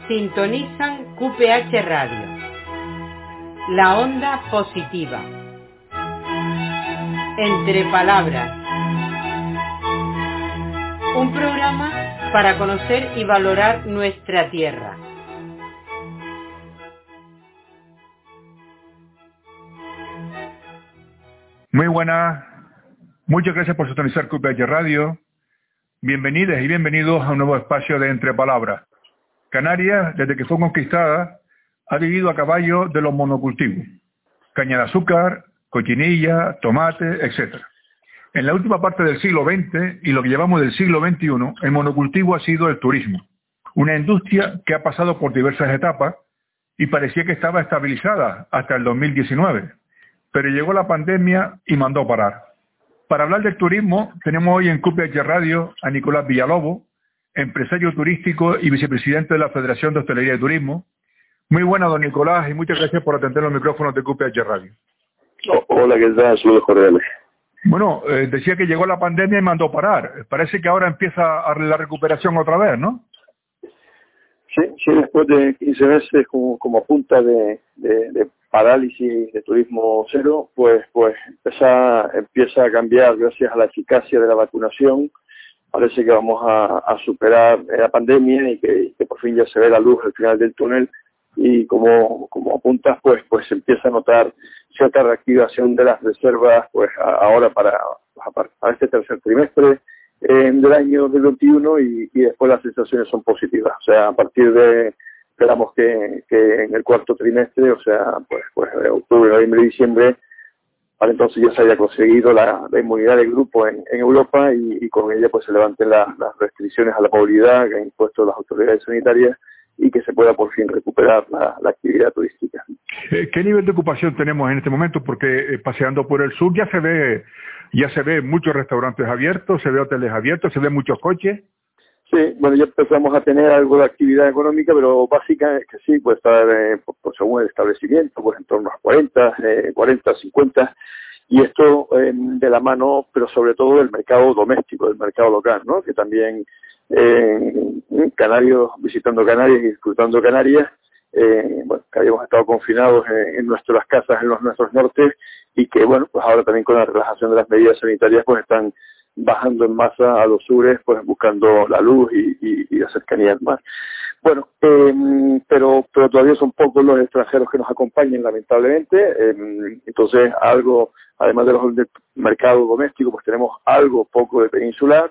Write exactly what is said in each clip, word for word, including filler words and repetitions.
Sintonizan Q P H Radio, la onda positiva. Entre palabras, un programa para conocer y valorar nuestra tierra. Muy buenas, muchas gracias por sintonizar Q P H Radio. Bienvenidas y bienvenidos a un nuevo espacio de Entre Palabras. Canarias, desde que fue conquistada, ha vivido a caballo de los monocultivos: caña de azúcar, cochinilla, tomate, etcétera. En la última parte del siglo veinte y lo que llevamos del siglo veintiuno, el monocultivo ha sido el turismo, una industria que ha pasado por diversas etapas y parecía que estaba estabilizada hasta el dos mil diecinueve, pero llegó la pandemia y mandó parar. Para hablar del turismo, tenemos hoy en Q P H Radio a Nicolás Villalobos, empresario turístico y vicepresidente de la Federación de Hostelería y Turismo. Muy buenas, don Nicolás, y muchas gracias por atender los micrófonos de Q P H Radio. Oh, hola, ¿qué tal? Saludos cordiales. Bueno, eh, decía que llegó la pandemia y mandó parar. Parece que ahora empieza a la recuperación otra vez, ¿no? Sí, sí, después de quince meses como, como punta de, de, de parálisis de turismo cero, pues pues empieza, empieza a cambiar gracias a la eficacia de la vacunación. Parece que vamos a, a superar la pandemia y que, que por fin ya se ve la luz al final del túnel, y como, como apuntas, pues pues se empieza a notar cierta reactivación de las reservas pues a, ahora para, para este tercer trimestre eh, del año dos mil veintiuno, y, y después las sensaciones son positivas. O sea, a partir de, esperamos que, que en el cuarto trimestre, o sea, pues pues octubre, noviembre y diciembre, para entonces ya se haya conseguido la, la inmunidad del grupo en, en Europa, y, y con ella pues se levanten la, las restricciones a la movilidad que han impuesto las autoridades sanitarias, y que se pueda por fin recuperar la, la actividad turística. ¿Qué nivel de ocupación tenemos en este momento? Porque eh, paseando por el sur ya se ve ya se ve muchos restaurantes abiertos, se ve hoteles abiertos, se ve muchos coches. Sí, bueno, ya empezamos a tener algo de actividad económica, pero básica es que sí, puede estar eh, por, por según el establecimiento, pues en torno a cuarenta, eh, cuarenta, cincuenta, y esto eh, de la mano, pero sobre todo del mercado doméstico, del mercado local, ¿no? Que también eh, canarios visitando Canarias y disfrutando Canarias, eh, bueno, que habíamos estado confinados en, en nuestras casas, en los nuestros nortes, y que bueno, pues ahora también con la relajación de las medidas sanitarias, pues están bajando en masa a los sures, pues buscando la luz y, y, y la cercanía al mar. Bueno, eh, pero pero todavía son pocos los extranjeros que nos acompañan, lamentablemente. Eh, entonces, algo, además de los del mercado doméstico, pues tenemos algo poco de peninsular,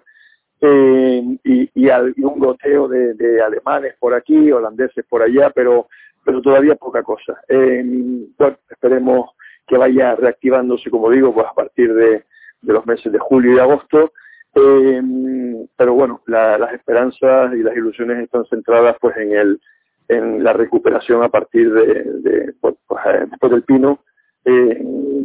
eh, y, y, al, y un goteo de, de alemanes por aquí, holandeses por allá, pero pero todavía poca cosa. Eh, bueno, esperemos que vaya reactivándose, como digo, pues a partir de de los meses de julio y agosto, eh, pero bueno, la, las esperanzas y las ilusiones están centradas pues en el en la recuperación a partir de, de pues, pues, después del pino. Eh,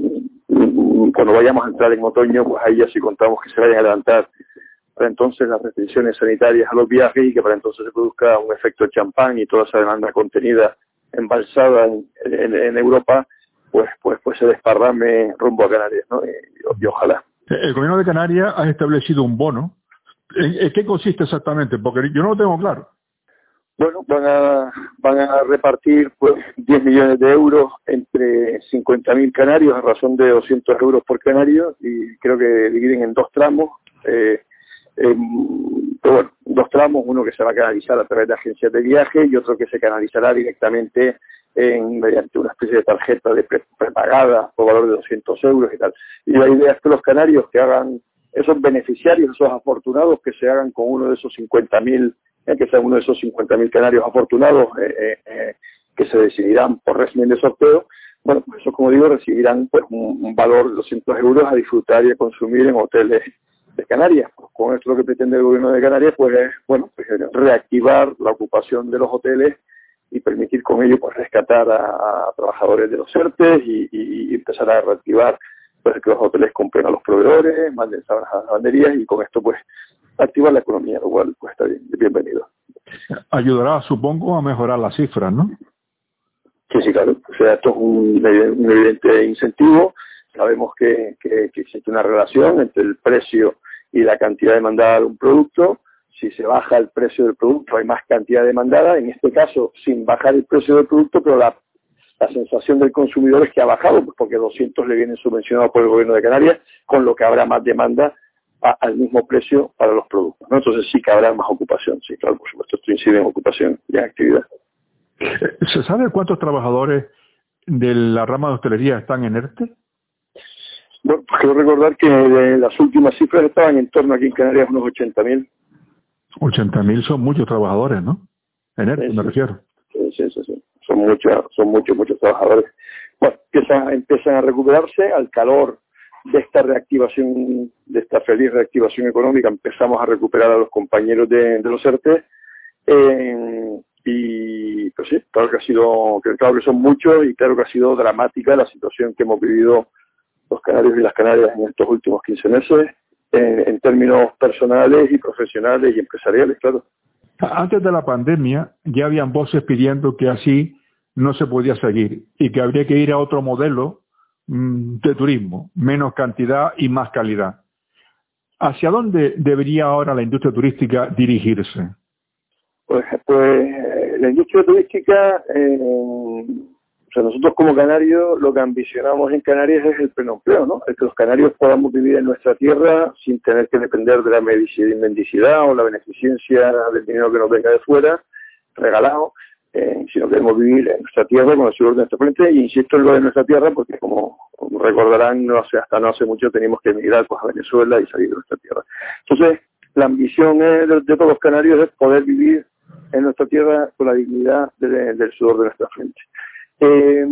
cuando vayamos a entrar en otoño, pues ahí ya sí contamos que se vayan a levantar para entonces las restricciones sanitarias a los viajes, y que para entonces se produzca un efecto champán, y toda esa demanda contenida, embalsada en, en, en Europa, pues pues pues se desparrame rumbo a Canarias, ¿no? Y, y ojalá. El gobierno de Canarias ha establecido un bono. ¿En qué consiste exactamente? Porque yo no lo tengo claro. Bueno, van a van a repartir pues diez millones de euros entre cincuenta mil canarios a razón de doscientos euros por canario, y creo que dividen en dos tramos. Eh, eh, pero bueno, dos tramos, uno que se va a canalizar a través de agencias de viaje y otro que se canalizará directamente en, mediante una especie de tarjeta de pre prepagada por valor de doscientos euros y tal. Y la idea es que los canarios que hagan, esos beneficiarios, esos afortunados, que se hagan con uno de esos cincuenta mil, eh, que sean uno de esos cincuenta mil canarios afortunados, eh, eh, eh, que se decidirán por régimen de sorteo. Bueno, pues eso, como digo, recibirán pues un, un valor de doscientos euros a disfrutar y a consumir en hoteles de Canarias. Pues con esto lo que pretende el gobierno de Canarias pues es, bueno, pues reactivar la ocupación de los hoteles y permitir con ello pues rescatar a, a trabajadores de los ERTES, y, y, y empezar a reactivar pues que los hoteles compren a los proveedores, manden sábanas a las lavanderías, y con esto pues activar la economía, lo cual pues está bien, bienvenido. Ayudará, supongo, a mejorar las cifras, ¿no? Sí, sí, claro. O sea, esto es un, un evidente incentivo. Sabemos que, que, que existe una relación entre el precio y la cantidad demandada de un producto. si se baja el precio del producto hay más cantidad demandada, en este caso sin bajar el precio del producto, pero la, la sensación del consumidor es que ha bajado, pues porque doscientos le vienen subvencionados por el gobierno de Canarias, con lo que habrá más demanda a, al mismo precio para los productos, ¿no? Entonces sí que habrá más ocupación, sí, claro, por supuesto, esto incide en ocupación y en actividad. ¿Se sabe cuántos trabajadores de la rama de hostelería están en ERTE? Bueno, pues quiero recordar que de las últimas cifras estaban en torno aquí en Canarias unos ochenta mil. ochenta mil son muchos trabajadores, ¿no? En ERTE, sí, me sí. refiero. Sí, sí, sí, sí. Son muchos, son muchos, muchos trabajadores. Bueno, empiezan, empiezan a recuperarse al calor de esta reactivación, de esta feliz reactivación económica. Empezamos a recuperar a los compañeros de, de los ERTE. Eh, y pues sí, claro que ha sido, claro que son muchos y claro que ha sido dramática la situación que hemos vivido los canarios y las canarias en estos últimos quince meses, en, en términos personales y profesionales y empresariales, claro. Antes de la pandemia ya habían voces pidiendo que así no se podía seguir y que habría que ir a otro modelo mmm, de turismo, menos cantidad y más calidad. ¿Hacia dónde debería ahora la industria turística dirigirse? Pues, pues la industria turística, eh, o sea, nosotros como canarios lo que ambicionamos en Canarias es el pleno empleo, ¿no? El que los canarios podamos vivir en nuestra tierra sin tener que depender de la mendicidad o la beneficencia del dinero que nos venga de fuera, regalado, eh, sino que queremos vivir en nuestra tierra con el sudor de nuestra frente, y insisto en lo de nuestra tierra porque como, como recordarán, no hace, hasta no hace mucho teníamos que emigrar pues, a Venezuela y salir de nuestra tierra. Entonces, la ambición es, de, de todos los canarios es poder vivir en nuestra tierra con la dignidad de, de, del sudor de nuestra frente. Eh,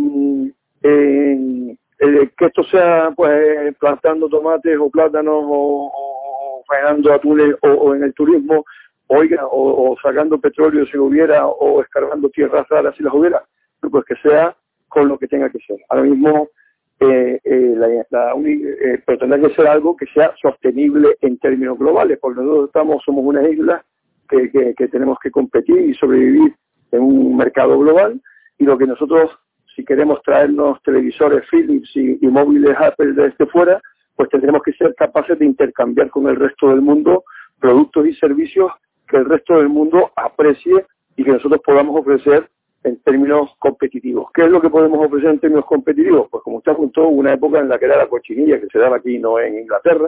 eh, eh, que esto sea pues plantando tomates o plátanos o, o faenando atunes o, o en el turismo, oiga, o, o sacando petróleo si lo hubiera, o escarbando tierras raras si las hubiera, pues que sea con lo que tenga que ser. Ahora mismo eh, eh, la, la eh, pero tendrá que ser algo que sea sostenible en términos globales, porque nosotros estamos, somos una isla que, que, que tenemos que competir y sobrevivir en un mercado global, y lo que nosotros, si queremos traernos televisores Philips y, y móviles Apple desde fuera, pues tendremos que ser capaces de intercambiar con el resto del mundo productos y servicios que el resto del mundo aprecie y que nosotros podamos ofrecer en términos competitivos. ¿Qué es lo que podemos ofrecer en términos competitivos? Pues como usted apuntó, una época en la que era la cochinilla, que se daba aquí, no en Inglaterra.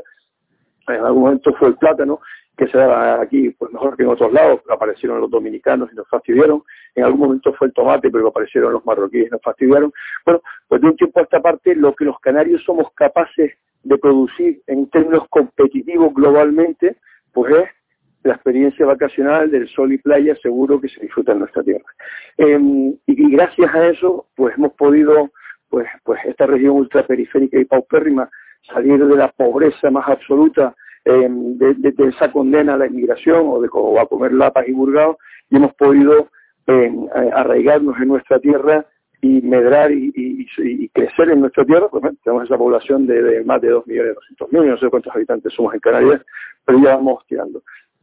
En algún momento fue el plátano, que se daba aquí pues mejor que en otros lados, aparecieron los dominicanos y nos fastidiaron. En algún momento fue el tomate, pero aparecieron los marroquíes y nos fastidiaron. Bueno, pues de un tiempo a esta parte, lo que los canarios somos capaces de producir en términos competitivos globalmente, pues es la experiencia vacacional del sol y playa seguro que se disfruta en nuestra tierra. Eh, y, y gracias a eso, pues hemos podido, pues, pues esta región ultraperiférica y paupérrima, salir de la pobreza más absoluta, eh, de, de, de esa condena a la inmigración o, de, o a comer lapas y burgaos, y hemos podido eh, arraigarnos en nuestra tierra y medrar y, y, y crecer en nuestra tierra. Pues bueno, tenemos esa población de, de más de dos millones doscientos mil, no sé cuántos habitantes somos en Canarias, pero ya vamos tirando.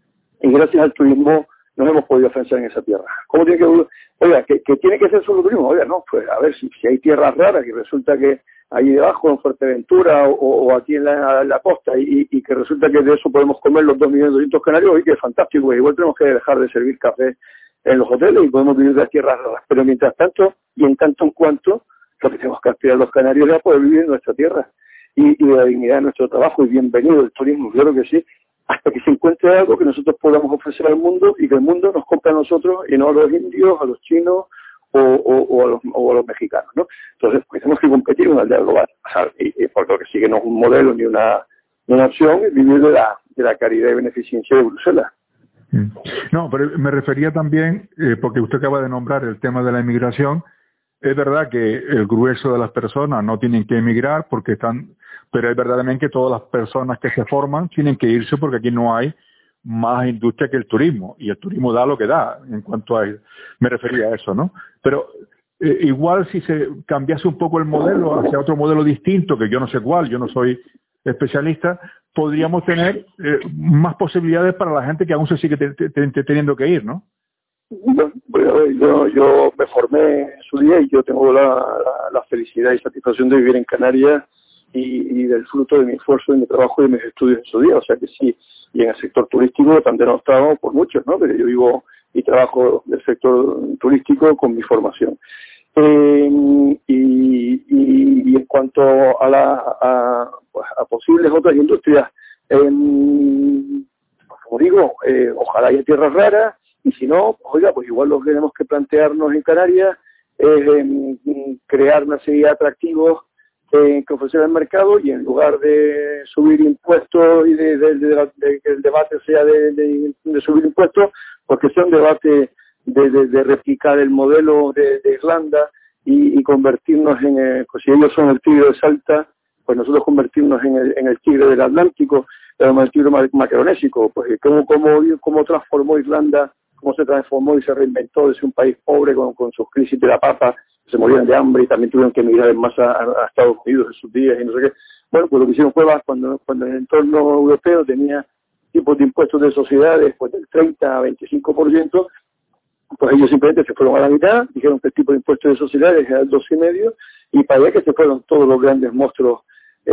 Y gracias al turismo nos hemos podido afianzar en esa tierra. ¿Cómo tiene que, oiga, que, que tiene que ser solo turismo? Oiga, no, pues a ver, si, si hay tierras raras y resulta que ahí debajo en Fuerteventura o, o aquí en la, la costa y, y que resulta que de eso podemos comer los dos millones doscientos canarios, y que es fantástico, pues igual tenemos que dejar de servir café en los hoteles y podemos vivir de las tierras raras. Pero mientras tanto, y en tanto en cuanto, lo que tenemos que aspirar los canarios es a poder vivir en nuestra tierra y, y de la dignidad de nuestro trabajo, y bienvenido el turismo, claro que sí, hasta que se encuentre algo que nosotros podamos ofrecer al mundo y que el mundo nos compre a nosotros y no a los indios, a los chinos o, o, o, a, los, o a los mexicanos, ¿no? Entonces, pues tenemos que competir en una aldea global, o sea, y, y porque lo que sigue no es un modelo ni una, ni una opción, es vivir de la, de la caridad y beneficencia de Bruselas. No, pero me refería también, eh, porque usted acaba de nombrar el tema de la inmigración. Es verdad que el grueso de las personas no tienen que emigrar porque están, pero es verdad también que todas las personas que se forman tienen que irse porque aquí no hay más industria que el turismo, y el turismo da lo que da en cuanto a, me refería a eso, ¿no? Pero eh, igual si se cambiase un poco el modelo hacia otro modelo distinto, que yo no sé cuál, yo no soy especialista, podríamos tener eh, más posibilidades para la gente que aún se sigue te, te, te, teniendo que ir, ¿no? Bueno, yo, yo me formé en su día y yo tengo la, la, la felicidad y satisfacción de vivir en Canarias y, y del fruto de mi esfuerzo, de mi trabajo y de mis estudios en su día. O sea que sí, y en el sector turístico tan denostado por muchos, ¿no? Pero yo vivo y trabajo del sector turístico con mi formación. Eh, y, y, y en cuanto a, la, a, pues a posibles otras industrias, eh, como digo, eh, ojalá haya tierras raras, y si no, oiga, pues igual lo que tenemos que plantearnos en Canarias es eh, crear una serie de atractivos eh, que ofrecer al mercado, y en lugar de subir impuestos y de, de, de, de, de que el debate sea de, de, de subir impuestos, porque sea un debate de, de, de replicar el modelo de, de Irlanda y, y convertirnos en, eh, pues si ellos son el tigre de Salta, pues nosotros convertirnos en el, en el tigre del Atlántico, en el tigre macaronésico. Pues cómo, cómo, cómo transformó Irlanda, cómo se transformó y se reinventó desde un país pobre con, con sus crisis de la papa, se morían de hambre y también tuvieron que emigrar en masa a, a Estados Unidos en sus días y no sé qué. Bueno, pues lo que hicieron fue cuando, cuando el entorno europeo tenía tipos de impuestos de sociedades pues del treinta a veinticinco por ciento, pues ellos simplemente se fueron a la mitad, dijeron que el tipo de impuestos de sociedades era el doce y medio, y para allá que se fueron todos los grandes monstruos eh,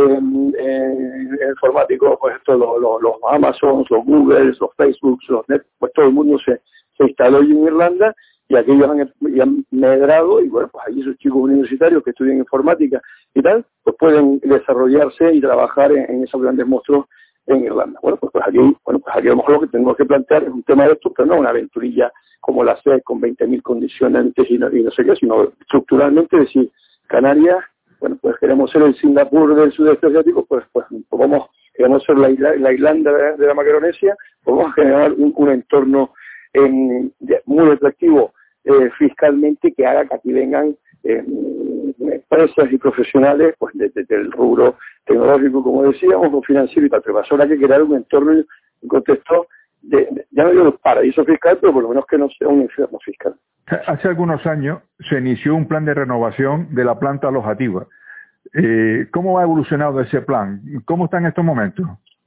eh, informáticos, pues estos, los, los, los Amazons, los Googles, los Facebooks, los Net, pues todo el mundo se, se instaló allí en Irlanda, y aquellos han, y han medrado, y bueno, pues allí esos chicos universitarios que estudian informática y tal, pues pueden desarrollarse y trabajar en, en esos grandes monstruos en Irlanda. Bueno, pues, pues aquí, bueno, pues aquí a lo mejor lo que tenemos que plantear es un tema de esto, pero no una aventurilla como la C E con veinte mil condicionantes y no, y no sé qué, sino estructuralmente decir, Canarias, bueno, pues queremos ser el Singapur del sudeste asiático, pues, pues, pues vamos, queremos ser la, isla, la Irlanda de, de la Macaronesia, pues vamos a generar un, un entorno en, de, muy atractivo eh, fiscalmente, que haga que aquí vengan eh, empresas y profesionales pues de, de, del rubro tecnológico, como decíamos, o financiero y tal. Pero ahora que crear un entorno, un contexto de, de, ya no digo un paraíso fiscal, pero por lo menos que no sea un infierno fiscal. Hace algunos años se inició un plan de renovación de la planta alojativa. Eh, ¿Cómo ha evolucionado ese plan? ¿Cómo está en estos momentos?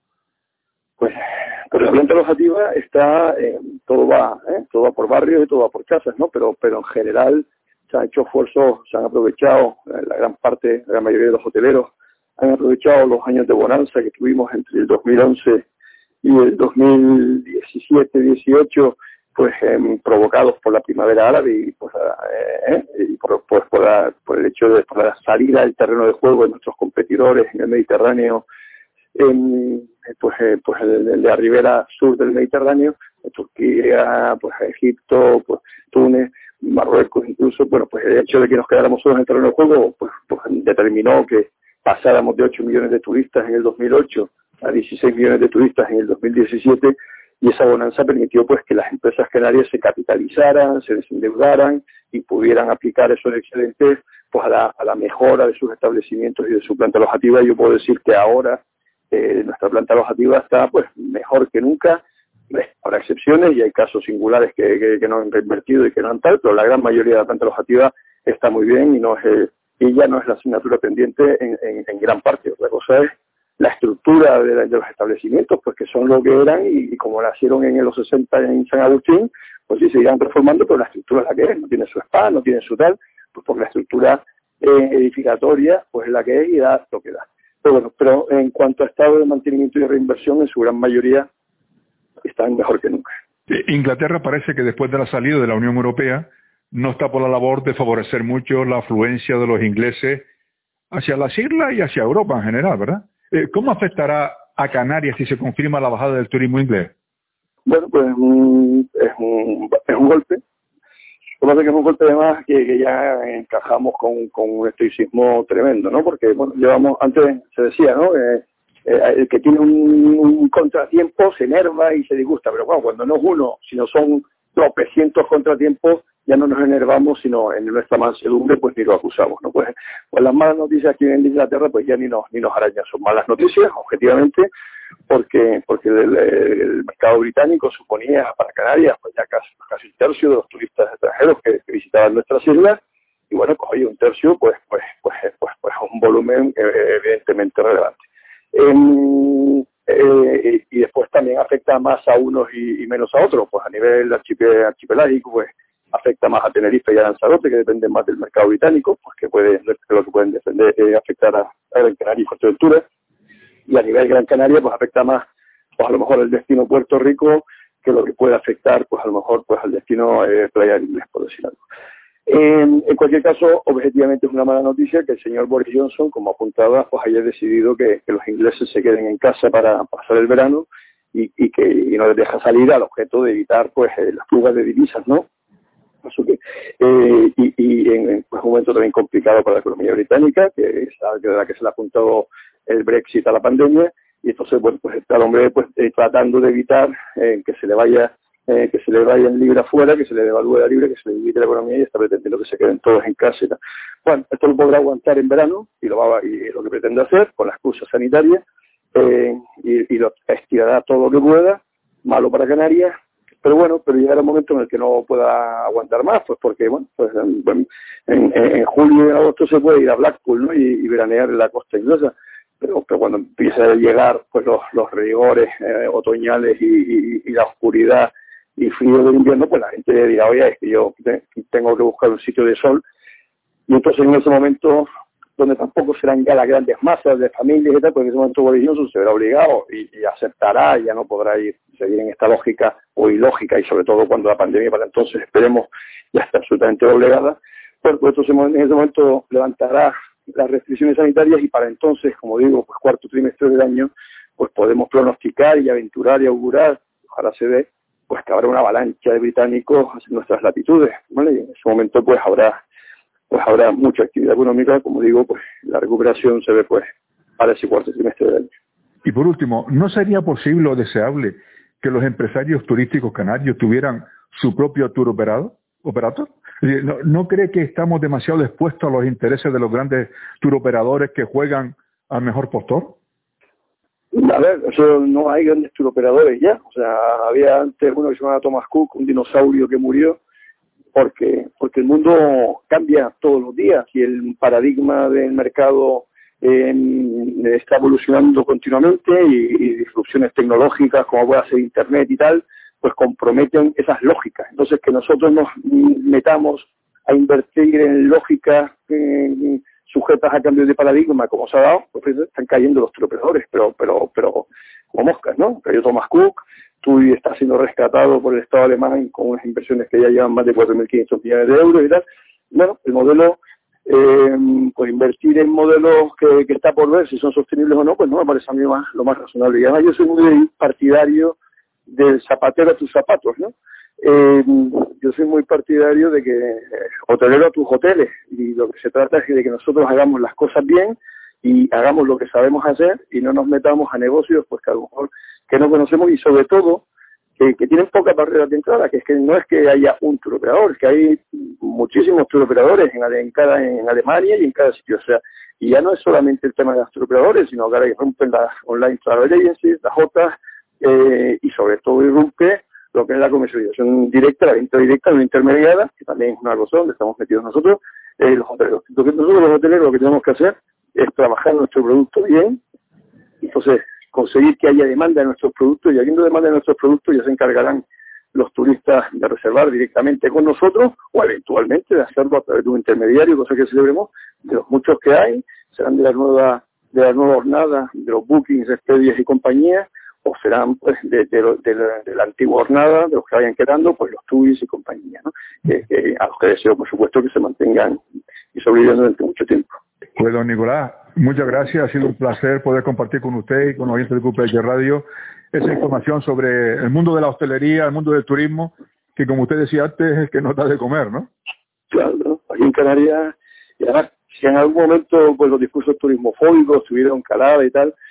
Pues, pues la planta alojativa está, eh, todo va, eh, todo va por barrios y todo va por casas, ¿no? Pero, pero en general se han hecho esfuerzos, se han aprovechado, eh, la gran parte, la mayoría de los hoteleros han aprovechado los años de bonanza que tuvimos entre el dos mil once y el dos mil diecisiete dieciocho, pues eh, provocados por la primavera árabe y, pues, eh, y por, por, por, la, por el hecho de por la salida del terreno de juego de nuestros competidores en el Mediterráneo, en, pues, eh, pues el, el de la ribera sur del Mediterráneo, Turquía, pues Egipto, pues Túnez, Marruecos incluso. Bueno, pues el hecho de que nos quedáramos solos en el terreno de juego pues, pues determinó que pasáramos de ocho millones de turistas en el dos mil ocho a dieciséis millones de turistas en el dos mil diecisiete, y esa bonanza permitió pues que las empresas canarias se capitalizaran, se desendeudaran y pudieran aplicar esos excedentes pues a la, a la mejora de sus establecimientos y de su planta alojativa. Yo puedo decir que ahora eh, nuestra planta alojativa está pues mejor que nunca. Habrá excepciones y hay casos singulares que, que, que no han reinvertido y que no han tal, pero la gran mayoría de la planta alojativa está muy bien y no es eh, y ya no es la asignatura pendiente en, en, en gran parte. Otra cosa es la estructura de, la, de los establecimientos, pues que son lo que eran y, y como nacieron en los sesenta en San Agustín, pues sí, se irán transformando, pero la estructura es la que es, no tiene su spa, no tiene su tal, pues porque la estructura eh, edificatoria pues es la que es y da lo que da. Pero bueno, pero en cuanto a estado de mantenimiento y de reinversión, en su gran mayoría están mejor que nunca. Inglaterra parece que después de la salida de la Unión Europea no está por la labor de favorecer mucho la afluencia de los ingleses hacia las islas y hacia Europa en general, ¿verdad? ¿Cómo afectará a Canarias si se confirma la bajada del turismo inglés? Bueno, pues un, es, un, es un golpe. Lo que pasa es que es un golpe además que, que ya encajamos con, con un estoicismo tremendo, ¿no? Porque, bueno, llevamos, antes se decía, ¿no? Eh, eh, el que tiene un, un contratiempo se enerva y se disgusta, pero bueno, cuando no es uno, sino son tropecientos contratiempos, ya no nos enervamos, sino en nuestra mansedumbre pues ni lo acusamos, ¿no? Pues, pues las malas noticias aquí en Inglaterra pues ya ni nos ni nos arañan, son malas noticias, objetivamente, porque porque el, el mercado británico suponía para Canarias pues ya casi, casi un tercio de los turistas extranjeros que, que visitaban nuestras islas, y bueno, pues oye, un tercio pues pues pues pues, pues un volumen eh, evidentemente relevante. Eh, eh, y después también afecta más a unos y, y menos a otros, pues a nivel archipelágico pues afecta más a Tenerife y a Lanzarote, que dependen más del mercado británico, pues que puede, lo que pueden defender, eh, afectar a, a Gran Canaria y Fuerteventura. Y a nivel Gran Canaria, pues afecta más, pues a lo mejor el destino Puerto Rico, que lo que puede afectar, pues a lo mejor, pues al destino eh, Playa del Inglés, por decir algo. En, en cualquier caso, objetivamente es una mala noticia que el señor Boris Johnson, como apuntaba, pues haya decidido que, que los ingleses se queden en casa para pasar el verano y, y que y no les deja salir al objeto de evitar pues eh, las fugas de divisas, ¿no? Así que, eh, y, y en pues, un momento también complicado para la economía británica, que es la, la que se le ha apuntado el Brexit a la pandemia, y entonces, bueno, pues está el hombre pues, eh, tratando de evitar eh, que se le vaya Eh, que se le vaya en libra afuera, que se le devalúe la libra, que se le divide la economía y está pretendiendo que se queden todos en casa y tal. Bueno, esto lo podrá aguantar en verano y lo va y lo que pretende hacer con la excusa sanitaria eh, y, y lo estirará todo lo que pueda, malo para Canarias, pero bueno, pero llegará un momento en el que no pueda aguantar más, pues porque, bueno, pues en, en, en julio y en agosto se puede ir a Blackpool, ¿no? y, y veranear en la costa inglesa. Pero, pero cuando empieza a llegar pues los, los rigores eh, otoñales y, y, y la oscuridad y frío del invierno, pues la gente dirá, oye, es que yo tengo que buscar un sitio de sol. Y entonces en ese momento, donde tampoco serán ya las grandes masas de familias y tal, pues en ese momento Boris Johnson se verá obligado y, y aceptará, y ya no podrá ir seguir en esta lógica o ilógica, y sobre todo cuando la pandemia para entonces, esperemos, ya está absolutamente obligada, pues, pues entonces en ese momento levantará las restricciones sanitarias y para entonces, como digo, pues cuarto trimestre del año, pues podemos pronosticar y aventurar y augurar, ojalá se dé, pues que habrá una avalancha de británicos en nuestras latitudes, ¿vale? Y en ese momento pues habrá pues habrá mucha actividad económica, como digo, pues la recuperación se ve pues para ese cuarto trimestre del año. Y por último, ¿no sería posible o deseable que los empresarios turísticos canarios tuvieran su propio tour operado, operator? ¿No, ¿No cree que estamos demasiado expuestos a los intereses de los grandes tour operadores que juegan al mejor postor? A ver, eso no hay grandes turoperadores ya. O sea, había antes uno que se llamaba Thomas Cook, un dinosaurio que murió, porque porque el mundo cambia todos los días y el paradigma del mercado eh, está evolucionando continuamente y, y disrupciones tecnológicas como puede ser Internet y tal, pues comprometen esas lógicas. Entonces, que nosotros nos metamos a invertir en lógicas eh, sujetas a cambios de paradigma, como se ha dado, pues están cayendo los turoperadores, pero pero pero como moscas, ¿no? Cayó Thomas Cook, TUI está siendo rescatado por el Estado alemán con unas inversiones que ya llevan más de cuatro mil quinientos millones de euros y tal. Bueno, el modelo, eh, pues invertir en modelos que, que está por ver si son sostenibles o no, pues no me parece a mí más, lo más razonable. Y además yo soy muy partidario del zapatero a tus zapatos, ¿no? Eh, yo soy muy partidario de que eh, hotelero a tus hoteles, y lo que se trata es de que nosotros hagamos las cosas bien y hagamos lo que sabemos hacer y no nos metamos a negocios pues que a lo mejor que no conocemos y sobre todo que, que tienen pocas barreras de entrada, que es que no es que haya un turoperador, que hay muchísimos turoperadores en, en cada en Alemania y en cada sitio, o sea, y ya no es solamente el tema de los turoperadores, sino que ahora irrumpen las online travel agencies, las Jotas, eh, y sobre todo irrumpe lo que es la comercialización directa, la venta directa, no intermediada, que también es una cosa donde estamos metidos nosotros, eh, los hoteleros. Entonces nosotros los hoteleros lo que tenemos que hacer es trabajar nuestro producto bien, entonces conseguir que haya demanda de nuestros productos, y habiendo demanda de nuestros productos ya se encargarán los turistas de reservar directamente con nosotros o eventualmente de hacerlo a través de un intermediario, cosa que celebremos, de los muchos que hay, serán de la nueva de la nueva jornada, de los bookings, Expedias y compañías, o serán pues de, de, de, la, de la antigua jornada, de los que vayan quedando, pues los TUIs y compañía, ¿no? Que, que a los que deseo, por supuesto, que se mantengan y sobreviviendo durante mucho tiempo. Pues don Nicolás, muchas gracias, ha sido un placer poder compartir con usted y con los oyentes de Q P H Radio esa información sobre el mundo de la hostelería, el mundo del turismo, que como usted decía antes, es el que nos da de comer, ¿no? Claro, ¿no? Aquí en Canarias, y además, si en algún momento pues los discursos turismofóbicos tuvieron calada y tal,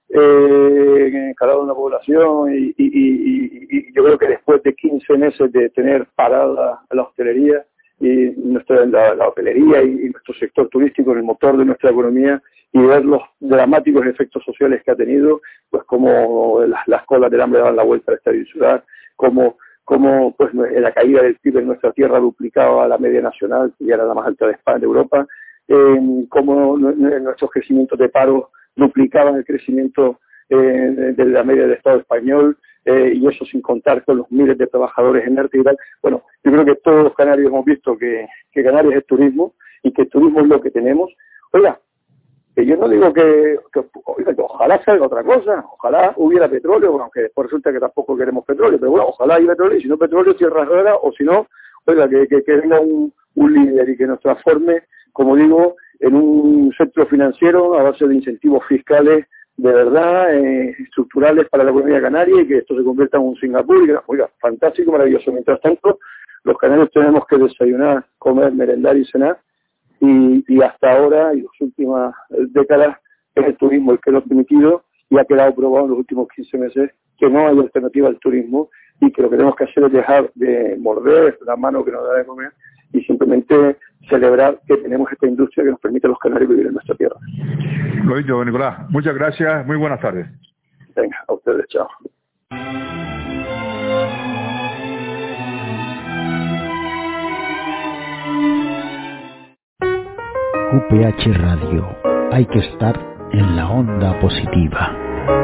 eh, calado en la población y, y, y, y yo creo que después de quince meses de tener parada la hostelería y nuestra la, la hotelería y, y nuestro sector turístico en el motor de nuestra economía, y ver los dramáticos efectos sociales que ha tenido, pues como las, las colas del hambre daban la vuelta al estadio insular, como como pues la caída del P I B en nuestra tierra duplicaba a la media nacional, que ya era la más alta de España, de Europa, eh, como nuestros crecimientos de paro duplicaban el crecimiento eh, de la media del Estado español, eh, y eso sin contar con los miles de trabajadores en arte y tal. Bueno, yo creo que todos los canarios hemos visto que, que Canarias es turismo y que el turismo es lo que tenemos. Oiga, que yo no digo que, que, oiga, que ojalá salga otra cosa, ojalá hubiera petróleo, aunque después resulta que tampoco queremos petróleo, pero bueno, ojalá haya petróleo, y si no petróleo, tierra rara, o si no, oiga, que, que, que venga un, un líder y que nos transforme, como digo, en un centro financiero a base de incentivos fiscales de verdad, eh, estructurales para la economía canaria, y que esto se convierta en un Singapur, y que, oiga, fantástico, maravilloso. Mientras tanto, los canarios tenemos que desayunar, comer, merendar y cenar, y, y hasta ahora, y las últimas décadas, es el turismo el que lo ha permitido, y ha quedado probado en los últimos quince meses que no hay alternativa al turismo, y que lo que tenemos que hacer es dejar de morder la mano que nos da de comer y simplemente celebrar que tenemos esta industria que nos permite a los canarios vivir en nuestra tierra. Lo dicho, Nicolás. Muchas gracias. Muy buenas tardes. Venga, a ustedes, chao. U P H Radio. Hay que estar en la onda positiva.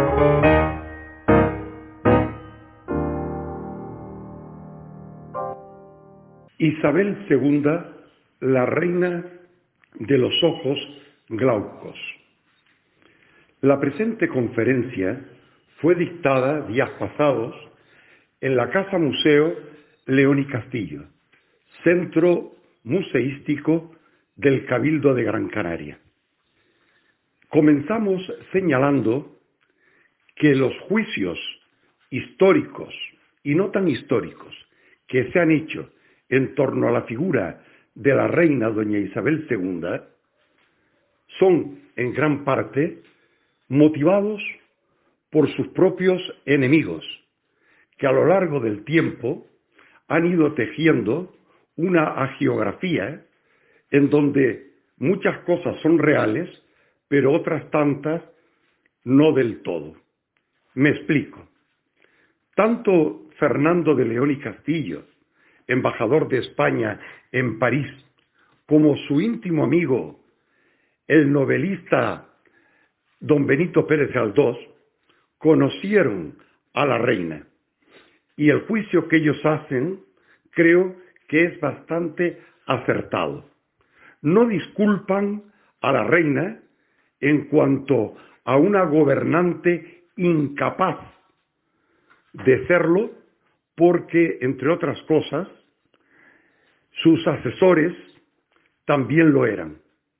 Isabel segunda, la reina de los ojos glaucos. La presente conferencia fue dictada días pasados en la Casa Museo León y Castillo, centro museístico del Cabildo de Gran Canaria. Comenzamos señalando que los juicios históricos y no tan históricos que se han hecho en torno a la figura de la reina doña Isabel segunda son en gran parte motivados por sus propios enemigos, que a lo largo del tiempo han ido tejiendo una hagiografía en donde muchas cosas son reales, pero otras tantas no del todo. Me explico. Tanto Fernando de León y Castillo, embajador de España en París, como su íntimo amigo, el novelista don Benito Pérez Galdós, conocieron a la reina. Y el juicio que ellos hacen creo que es bastante acertado. No disculpan a la reina en cuanto a una gobernante incapaz de serlo, porque, entre otras cosas, sus asesores también lo eran.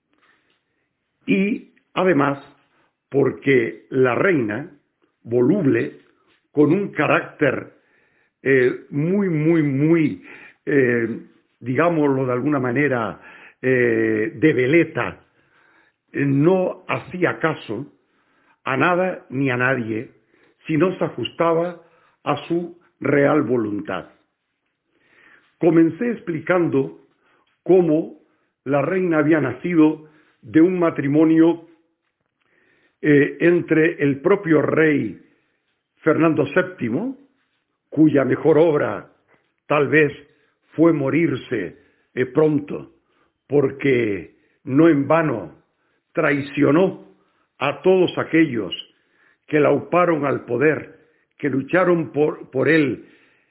Y, además, porque la reina, voluble, con un carácter eh, muy, muy, muy, eh, digámoslo de alguna manera, eh, de veleta, eh, no hacía caso a nada ni a nadie si no se ajustaba a su real voluntad. Comencé explicando cómo la reina había nacido de un matrimonio eh, entre el propio rey Fernando séptimo, cuya mejor obra tal vez fue morirse eh, pronto, porque no en vano traicionó a todos aquellos que la uparon al poder, que lucharon por, por él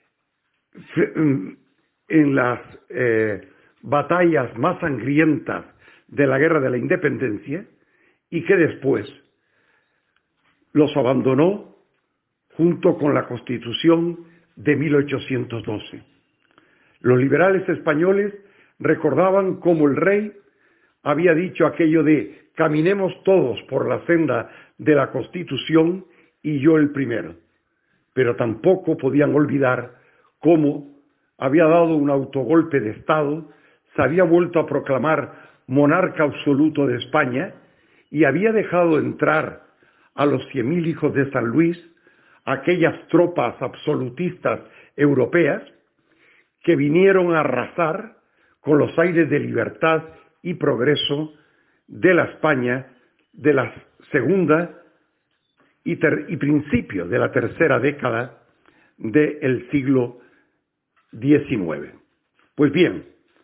en las eh, batallas más sangrientas de la Guerra de la Independencia, y que después los abandonó junto con la Constitución de mil ochocientos doce. Los liberales españoles recordaban cómo el rey había dicho aquello de caminemos todos por la senda de la Constitución y yo el primero, pero tampoco podían olvidar cómo había dado un autogolpe de Estado, se había vuelto a proclamar monarca absoluto de España y había dejado entrar a los cien mil hijos de San Luis, aquellas tropas absolutistas europeas que vinieron a arrasar con los aires de libertad y progreso de la España de la segunda y, ter- y principio de la tercera década del siglo diecinueve. Pues bien,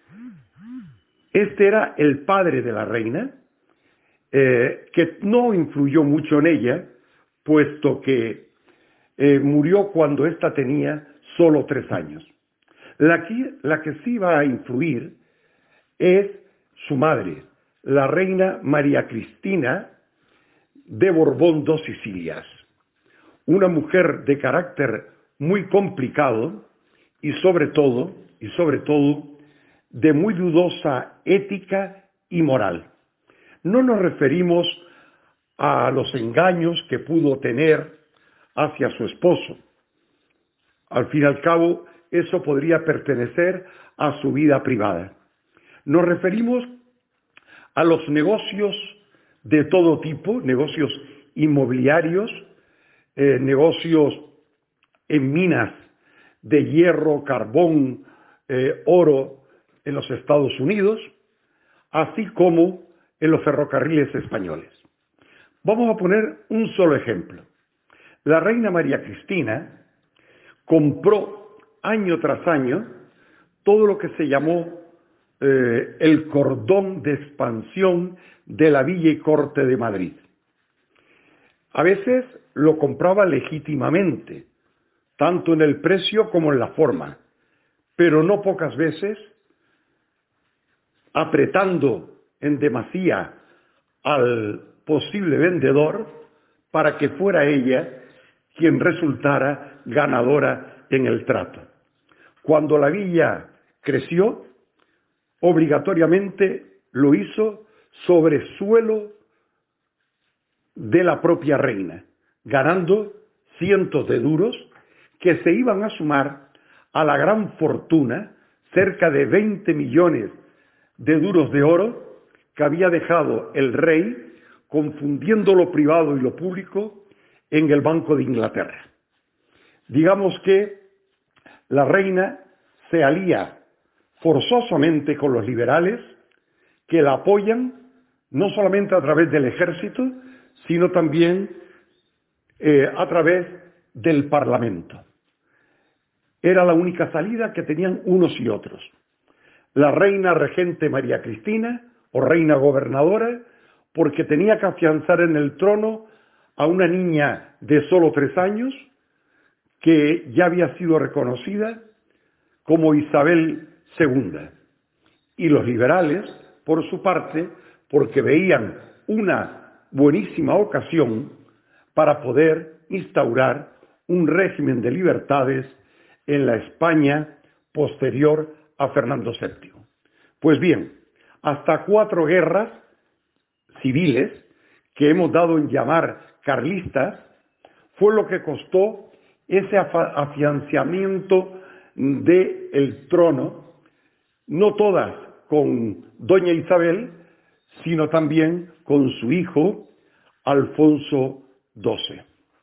este era el padre de la reina, eh, que no influyó mucho en ella, puesto que eh, murió cuando ésta tenía solo tres años. La que, la que sí va a influir es su madre, la reina María Cristina de Borbón dos Sicilias, una mujer de carácter muy complicado y sobre todo, y sobre todo, de muy dudosa ética y moral. No nos referimos a los engaños que pudo tener hacia su esposo. Al fin y al cabo, eso podría pertenecer a su vida privada. Nos referimos a los negocios de todo tipo, negocios inmobiliarios, eh, negocios en minas de hierro, carbón, eh, oro en los Estados Unidos, así como en los ferrocarriles españoles. Vamos a poner un solo ejemplo. La reina María Cristina compró año tras año todo lo que se llamó eh, el cordón de expansión de la Villa y Corte de Madrid. A veces lo compraba legítimamente, tanto en el precio como en la forma, pero no pocas veces apretando en demasía al posible vendedor para que fuera ella quien resultara ganadora en el trato. Cuando la villa creció, obligatoriamente lo hizo sobre suelo de la propia reina, ganando cientos de duros que se iban a sumar a la gran fortuna, cerca de veinte millones de duros de oro, que había dejado el rey, confundiendo lo privado y lo público, en el Banco de Inglaterra. Digamos que la reina se alía forzosamente con los liberales, que la apoyan no solamente a través del ejército, sino también eh, a través del Parlamento. Era la única salida que tenían unos y otros. La reina regente María Cristina, o reina gobernadora, porque tenía que afianzar en el trono a una niña de solo tres años, que ya había sido reconocida como Isabel segunda. Y los liberales, por su parte, porque veían una buenísima ocasión para poder instaurar un régimen de libertades en la España posterior a Fernando séptimo. Pues bien, hasta cuatro guerras civiles, que hemos dado en llamar carlistas, fue lo que costó ese afianzamiento del trono, no todas con doña Isabel, sino también con su hijo Alfonso doce.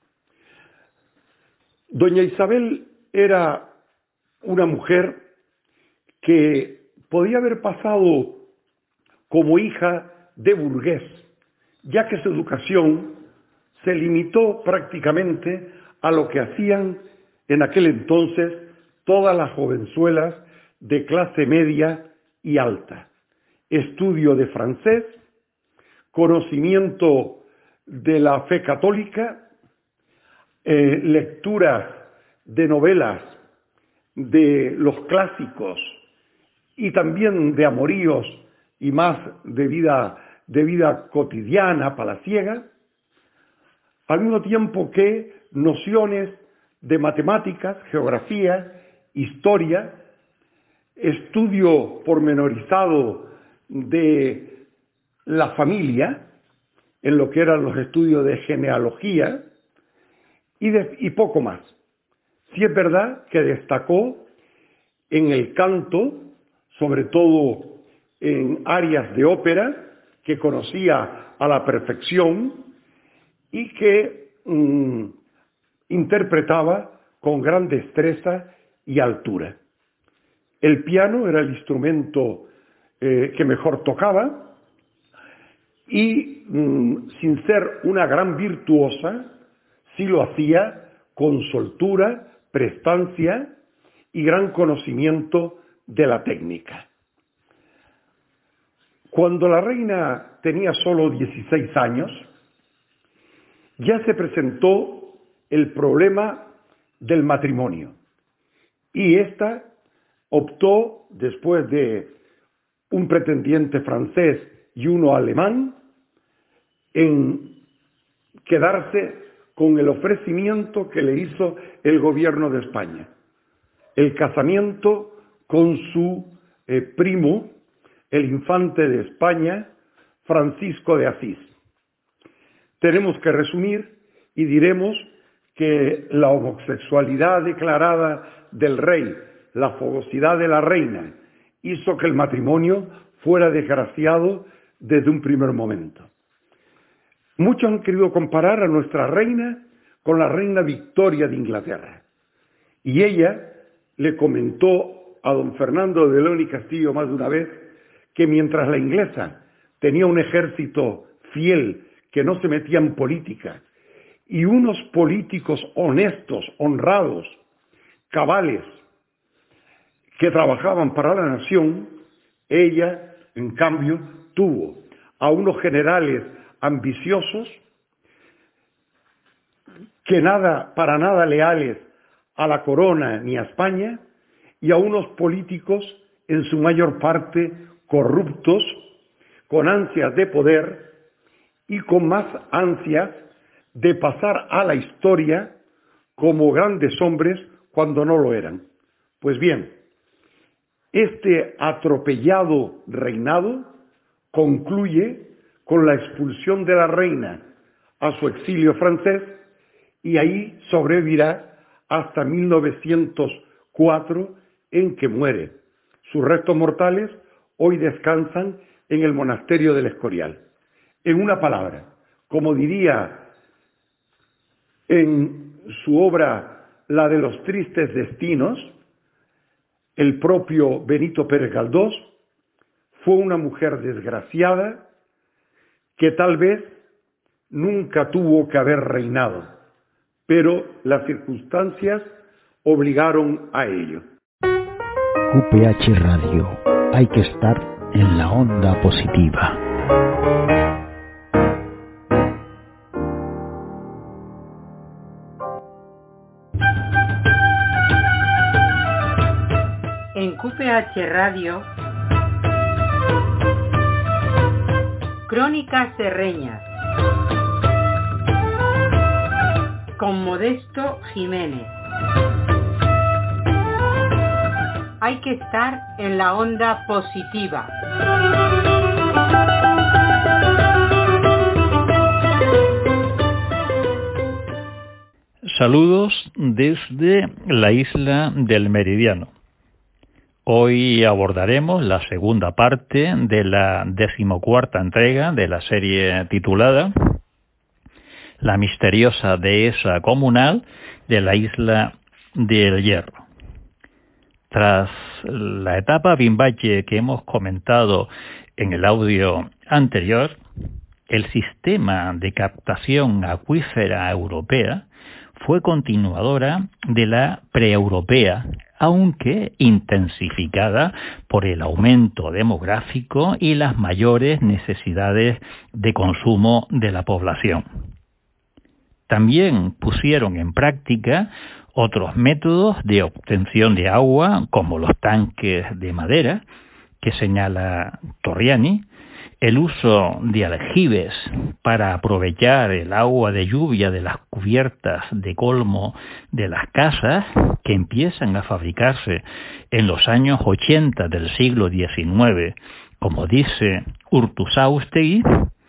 Doña Isabel era una mujer que podía haber pasado como hija de burgués, ya que su educación se limitó prácticamente a lo que hacían en aquel entonces todas las jovenzuelas de clase media y alta: estudio de francés, conocimiento de la fe católica, eh, lecturas de novelas de los clásicos y también de amoríos y más de vida, de vida cotidiana, palaciega, al mismo tiempo que nociones de matemáticas, geografía, historia, estudio pormenorizado de la familia, en lo que eran los estudios de genealogía, y, de, y poco más. Sí es verdad que destacó en el canto, sobre todo en áreas de ópera, que conocía a la perfección y que mmm, interpretaba con gran destreza y altura. El piano era el instrumento eh, que mejor tocaba y, mmm, sin ser una gran virtuosa, sí lo hacía con soltura, prestancia y gran conocimiento de la técnica. Cuando la reina tenía solo dieciséis años, ya se presentó el problema del matrimonio. Y esta optó, después de un pretendiente francés y uno alemán, en quedarse con el ofrecimiento que le hizo el gobierno de España, el casamiento con su eh, primo, el infante de España, Francisco de Asís. Tenemos que resumir y diremos que la homosexualidad declarada del rey, la fogosidad de la reina, hizo que el matrimonio fuera desgraciado desde un primer momento. Muchos han querido comparar a nuestra reina con la reina Victoria de Inglaterra. Y ella le comentó a don Fernando de León y Castillo más de una vez que mientras la inglesa tenía un ejército fiel que no se metía en política y unos políticos honestos, honrados, cabales, que trabajaban para la nación, ella, en cambio, tuvo a unos generales ambiciosos que nada, para nada leales a la corona ni a España, y a unos políticos en su mayor parte corruptos, con ansias de poder y con más ansias de pasar a la historia como grandes hombres cuando no lo eran. Pues bien, este atropellado reinado concluye con la expulsión de la reina a su exilio francés y ahí sobrevivirá hasta mil novecientos cuatro, en que muere. Sus restos mortales hoy descansan en el monasterio del Escorial. En una palabra, como diría en su obra La de los tristes destinos, el propio Benito Pérez Galdós, fue una mujer desgraciada que tal vez nunca tuvo que haber reinado, pero las circunstancias obligaron a ello. Q P H Radio. Hay que estar en la onda positiva. En Q P H Radio, Crónicas Serreñas, con Modesto Jiménez. Hay que estar en la onda positiva. Saludos desde la isla del Meridiano. Hoy abordaremos la segunda parte de la decimocuarta entrega de la serie titulada La misteriosa dehesa comunal de la isla del Hierro. Tras la etapa Bimbache que hemos comentado en el audio anterior, el sistema de captación acuífera europea fue continuadora de la preeuropea, aunque intensificada por el aumento demográfico y las mayores necesidades de consumo de la población. También pusieron en práctica otros métodos de obtención de agua, como los tanques de madera, que señala Torriani, el uso de aljibes para aprovechar el agua de lluvia de las cubiertas de colmo de las casas, que empiezan a fabricarse en los años ochenta del siglo diecinueve, como dice Urtuzáustegui,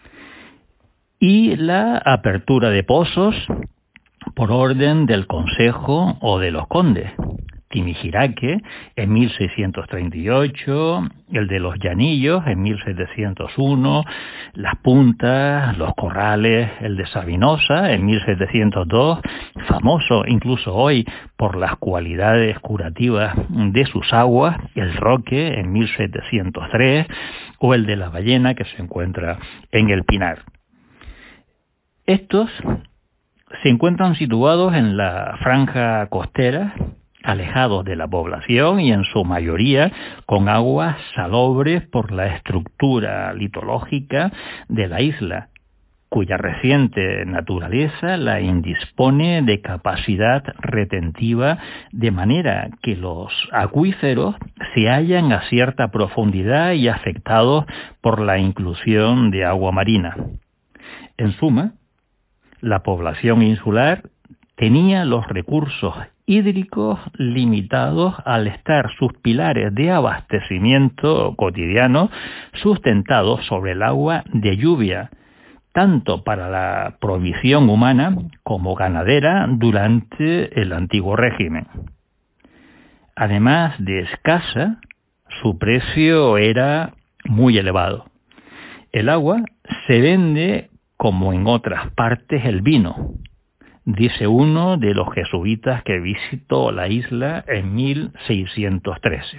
y la apertura de pozos por orden del Consejo o de los Condes. Timijiraque en mil seiscientos treinta y ocho, el de los Llanillos en mil setecientos uno, Las Puntas, Los Corrales, el de Sabinosa en mil setecientos dos, famoso incluso hoy por las cualidades curativas de sus aguas, el Roque en mil setecientos tres, o el de la Ballena que se encuentra en el Pinar. Estos se encuentran situados en la franja costera, alejados de la población y en su mayoría con aguas salobres por la estructura litológica de la isla, cuya reciente naturaleza la indispone de capacidad retentiva, de manera que los acuíferos se hallan a cierta profundidad y afectados por la inclusión de agua marina. En suma, la población insular tenía los recursos hídricos limitados al estar sus pilares de abastecimiento cotidiano sustentados sobre el agua de lluvia, tanto para la provisión humana como ganadera durante el antiguo régimen. Además de escasa, su precio era muy elevado. El agua se vende como en otras partes el vino, dice uno de los jesuitas que visitó la isla en mil seiscientos trece.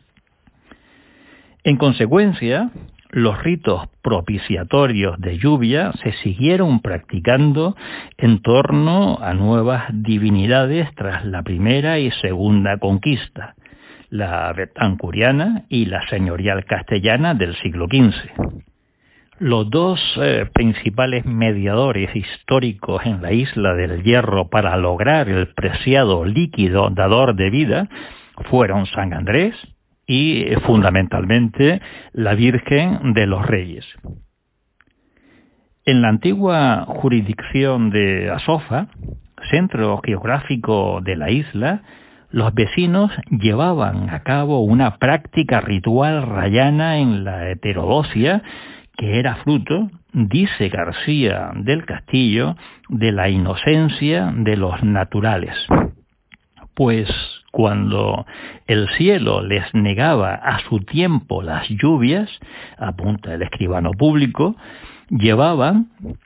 En consecuencia, los ritos propiciatorios de lluvia se siguieron practicando en torno a nuevas divinidades tras la primera y segunda conquista, la betancuriana y la señorial castellana del siglo quince. Los dos eh, principales mediadores históricos en la isla del Hierro para lograr el preciado líquido dador de vida fueron San Andrés y, eh, fundamentalmente, la Virgen de los Reyes. En la antigua jurisdicción de Asofa, centro geográfico de la isla, los vecinos llevaban a cabo una práctica ritual rayana en la heterodocia que era fruto, dice García del Castillo, de la inocencia de los naturales. Pues cuando el cielo les negaba a su tiempo las lluvias, apunta el escribano público, llevaban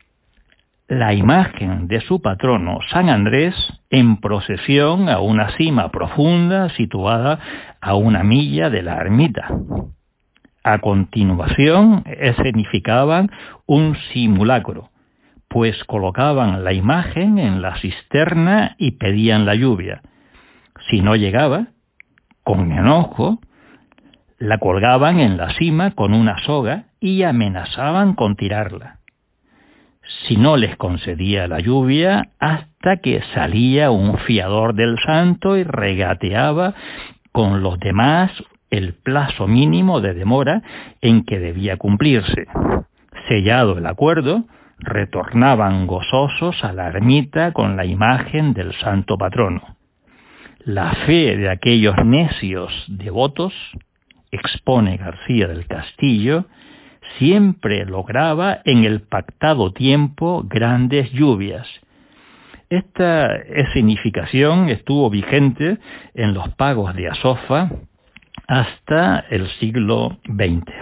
la imagen de su patrono San Andrés en procesión a una cima profunda situada a una milla de la ermita. A continuación escenificaban un simulacro, pues colocaban la imagen en la cisterna y pedían la lluvia. Si no llegaba, con enojo, la colgaban en la cima con una soga y amenazaban con tirarla. Si no les concedía la lluvia, hasta que salía un fiador del santo y regateaba con los demás el plazo mínimo de demora en que debía cumplirse. Sellado el acuerdo, retornaban gozosos a la ermita con la imagen del santo patrono. La fe de aquellos necios devotos, expone García del Castillo, siempre lograba en el pactado tiempo grandes lluvias. Esta escenificación estuvo vigente en los pagos de Asofa hasta el siglo veinte.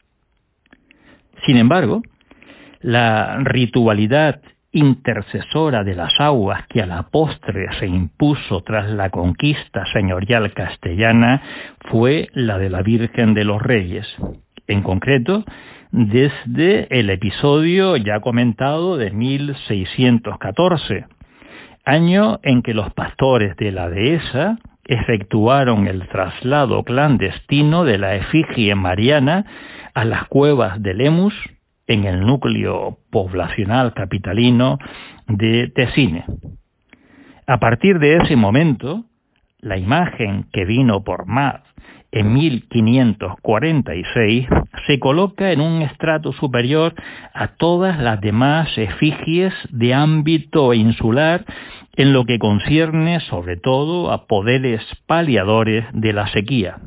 Sin embargo, la ritualidad intercesora de las aguas que a la postre se impuso tras la conquista señorial castellana fue la de la Virgen de los Reyes, en concreto desde el episodio ya comentado de mil seiscientos catorce, año en que los pastores de la dehesa efectuaron el traslado clandestino de la efigie mariana a las cuevas de Lemus, en el núcleo poblacional capitalino de Tesine. A partir de ese momento, la imagen que vino por mar en mil quinientos cuarenta y seis se coloca en un estrato superior a todas las demás efigies de ámbito insular en lo que concierne sobre todo a poderes paliadores de la sequía.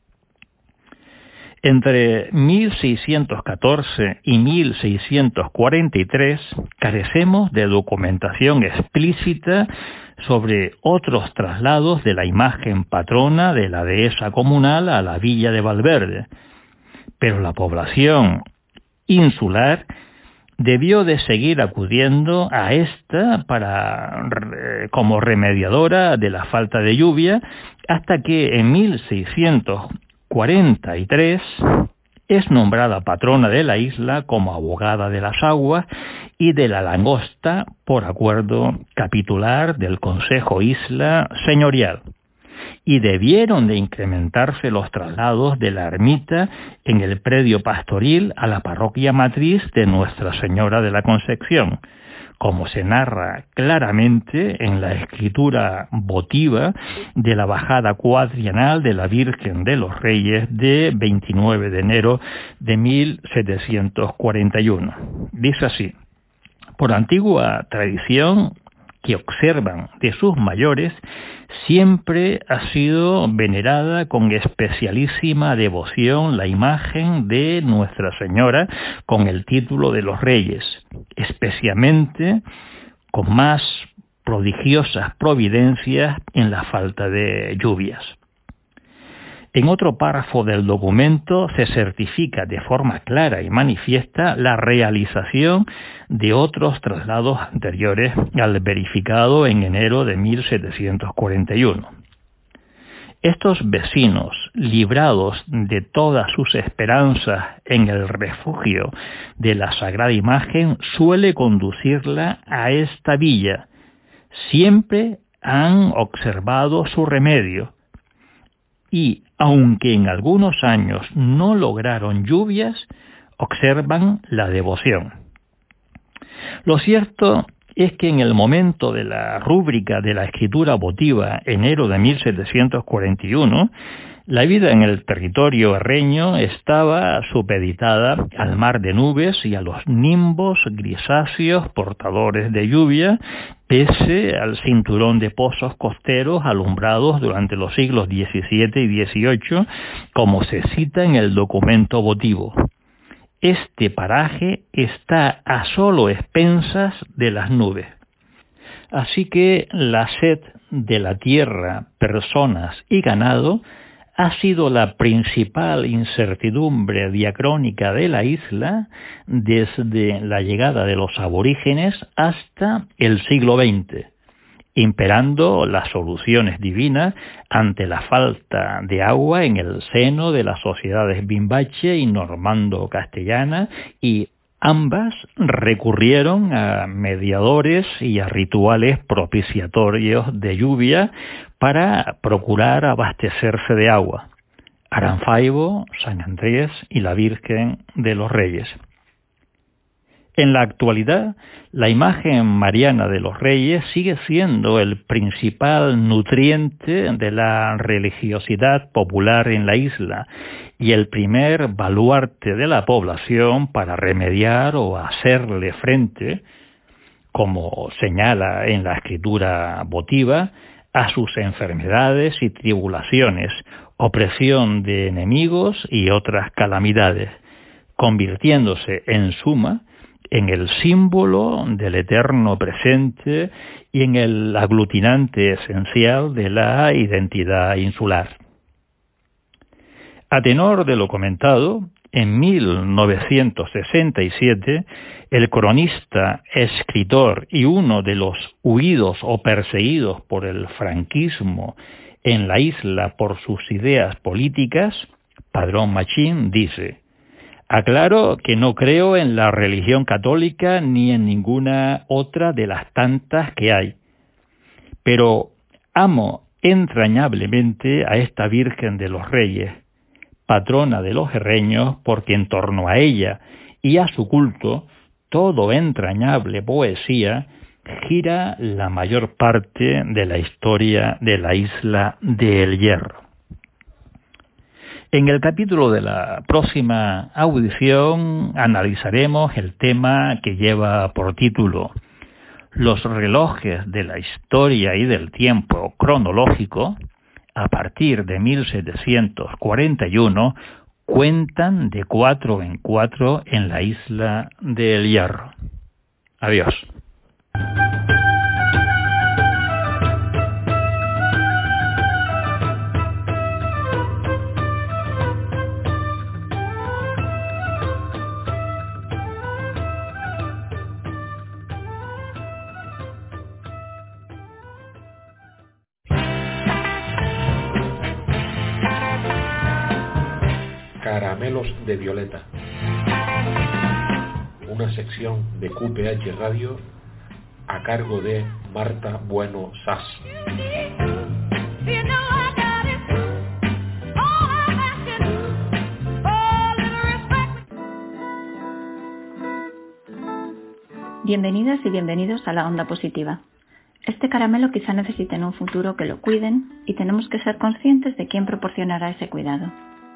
Entre mil seiscientos catorce y mil seiscientos cuarenta y tres carecemos de documentación explícita sobre otros traslados de la imagen patrona de la dehesa comunal a la villa de Valverde, pero la población insular debió de seguir acudiendo a esta para, como remediadora de la falta de lluvia, hasta que en mil seiscientos cuarenta y tres es nombrada patrona de la isla como abogada de las aguas y de la langosta por acuerdo capitular del Consejo Isla Señorial. y debieron de incrementarse los traslados de la ermita en el predio pastoril a la parroquia matriz de Nuestra Señora de la Concepción, como se narra claramente en la escritura votiva de la bajada cuatrienal de la Virgen de los Reyes de veintinueve de enero de mil setecientos cuarenta y uno. Dice así: por antigua tradición que observan de sus mayores, siempre ha sido venerada con especialísima devoción la imagen de Nuestra Señora con el título de los Reyes, especialmente con más prodigiosas providencias en la falta de lluvias. En otro párrafo del documento se certifica de forma clara y manifiesta la realización de otros traslados anteriores al verificado en enero de mil setecientos cuarenta y uno. Estos vecinos, librados de todas sus esperanzas en el refugio de la Sagrada Imagen, suele conducirla a esta villa. Siempre han observado su remedio y, aunque en algunos años no lograron lluvias, observan la devoción. Lo cierto es que en el momento de la rúbrica de la escritura votiva, enero de mil setecientos cuarenta y uno, la vida en el territorio herreño estaba supeditada al mar de nubes y a los nimbos grisáceos portadores de lluvia, pese al cinturón de pozos costeros alumbrados durante los siglos diecisiete y dieciocho, como se cita en el documento votivo. Este paraje está a solo expensas de las nubes. Así que la sed de la tierra, personas y ganado ha sido la principal incertidumbre diacrónica de la isla desde la llegada de los aborígenes hasta el siglo veinte, imperando las soluciones divinas ante la falta de agua en el seno de las sociedades bimbache y normando-castellana, y ambas recurrieron a mediadores y a rituales propiciatorios de lluvia para procurar abastecerse de agua: Aranfaibo, San Andrés y la Virgen de los Reyes. En la actualidad, la imagen mariana de los Reyes sigue siendo el principal nutriente de la religiosidad popular en la isla y el primer baluarte de la población para remediar o hacerle frente, como señala en la escritura votiva, a sus enfermedades y tribulaciones, opresión de enemigos y otras calamidades, convirtiéndose en suma en el símbolo del eterno presente y en el aglutinante esencial de la identidad insular. A tenor de lo comentado, en mil novecientos sesenta y siete, el cronista, escritor y uno de los huidos o perseguidos por el franquismo en la isla por sus ideas políticas, Padrón Machín, dice: aclaro que no creo en la religión católica ni en ninguna otra de las tantas que hay, pero amo entrañablemente a esta Virgen de los Reyes, patrona de los herreños, porque en torno a ella y a su culto, todo entrañable poesía, gira la mayor parte de la historia de la isla de El Hierro. En el capítulo de la próxima audición analizaremos el tema que lleva por título Los relojes de la historia y del tiempo cronológico, a partir de mil setecientos cuarenta y uno, cuentan de cuatro en cuatro en la isla de El Hierro. Adiós. Caramelos de Violeta, una sección de Q P H Radio a cargo de Marta Bueno Sass. You know Bienvenidas y bienvenidos a la Onda Positiva. Este caramelo quizá necesite en un futuro que lo cuiden y tenemos que ser conscientes de quién proporcionará ese cuidado.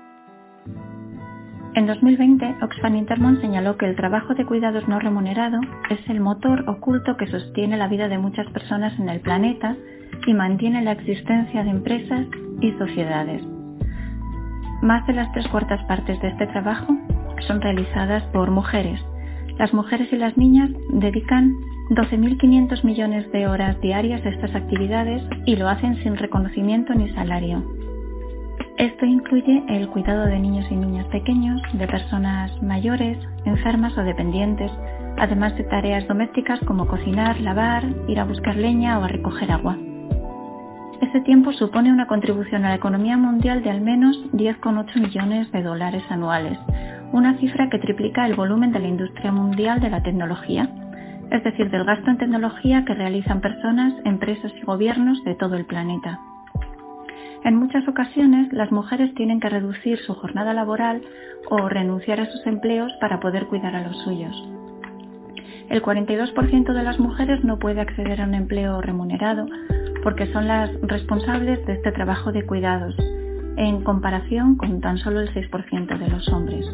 En dos mil veinte, Oxfam Intermón señaló que el trabajo de cuidados no remunerado es el motor oculto que sostiene la vida de muchas personas en el planeta y mantiene la existencia de empresas y sociedades. Más de las tres cuartas partes de este trabajo son realizadas por mujeres. Las mujeres y las niñas dedican doce mil quinientos millones de horas diarias a estas actividades y lo hacen sin reconocimiento ni salario. Esto incluye el cuidado de niños y niñas pequeños, de personas mayores, enfermas o dependientes, además de tareas domésticas como cocinar, lavar, ir a buscar leña o a recoger agua. Este tiempo supone una contribución a la economía mundial de al menos diez coma ocho millones de dólares anuales, una cifra que triplica el volumen de la industria mundial de la tecnología, es decir, del gasto en tecnología que realizan personas, empresas y gobiernos de todo el planeta. En muchas ocasiones, las mujeres tienen que reducir su jornada laboral o renunciar a sus empleos para poder cuidar a los suyos. El cuarenta y dos por ciento de las mujeres no puede acceder a un empleo remunerado porque son las responsables de este trabajo de cuidados, en comparación con tan solo el seis por ciento de los hombres.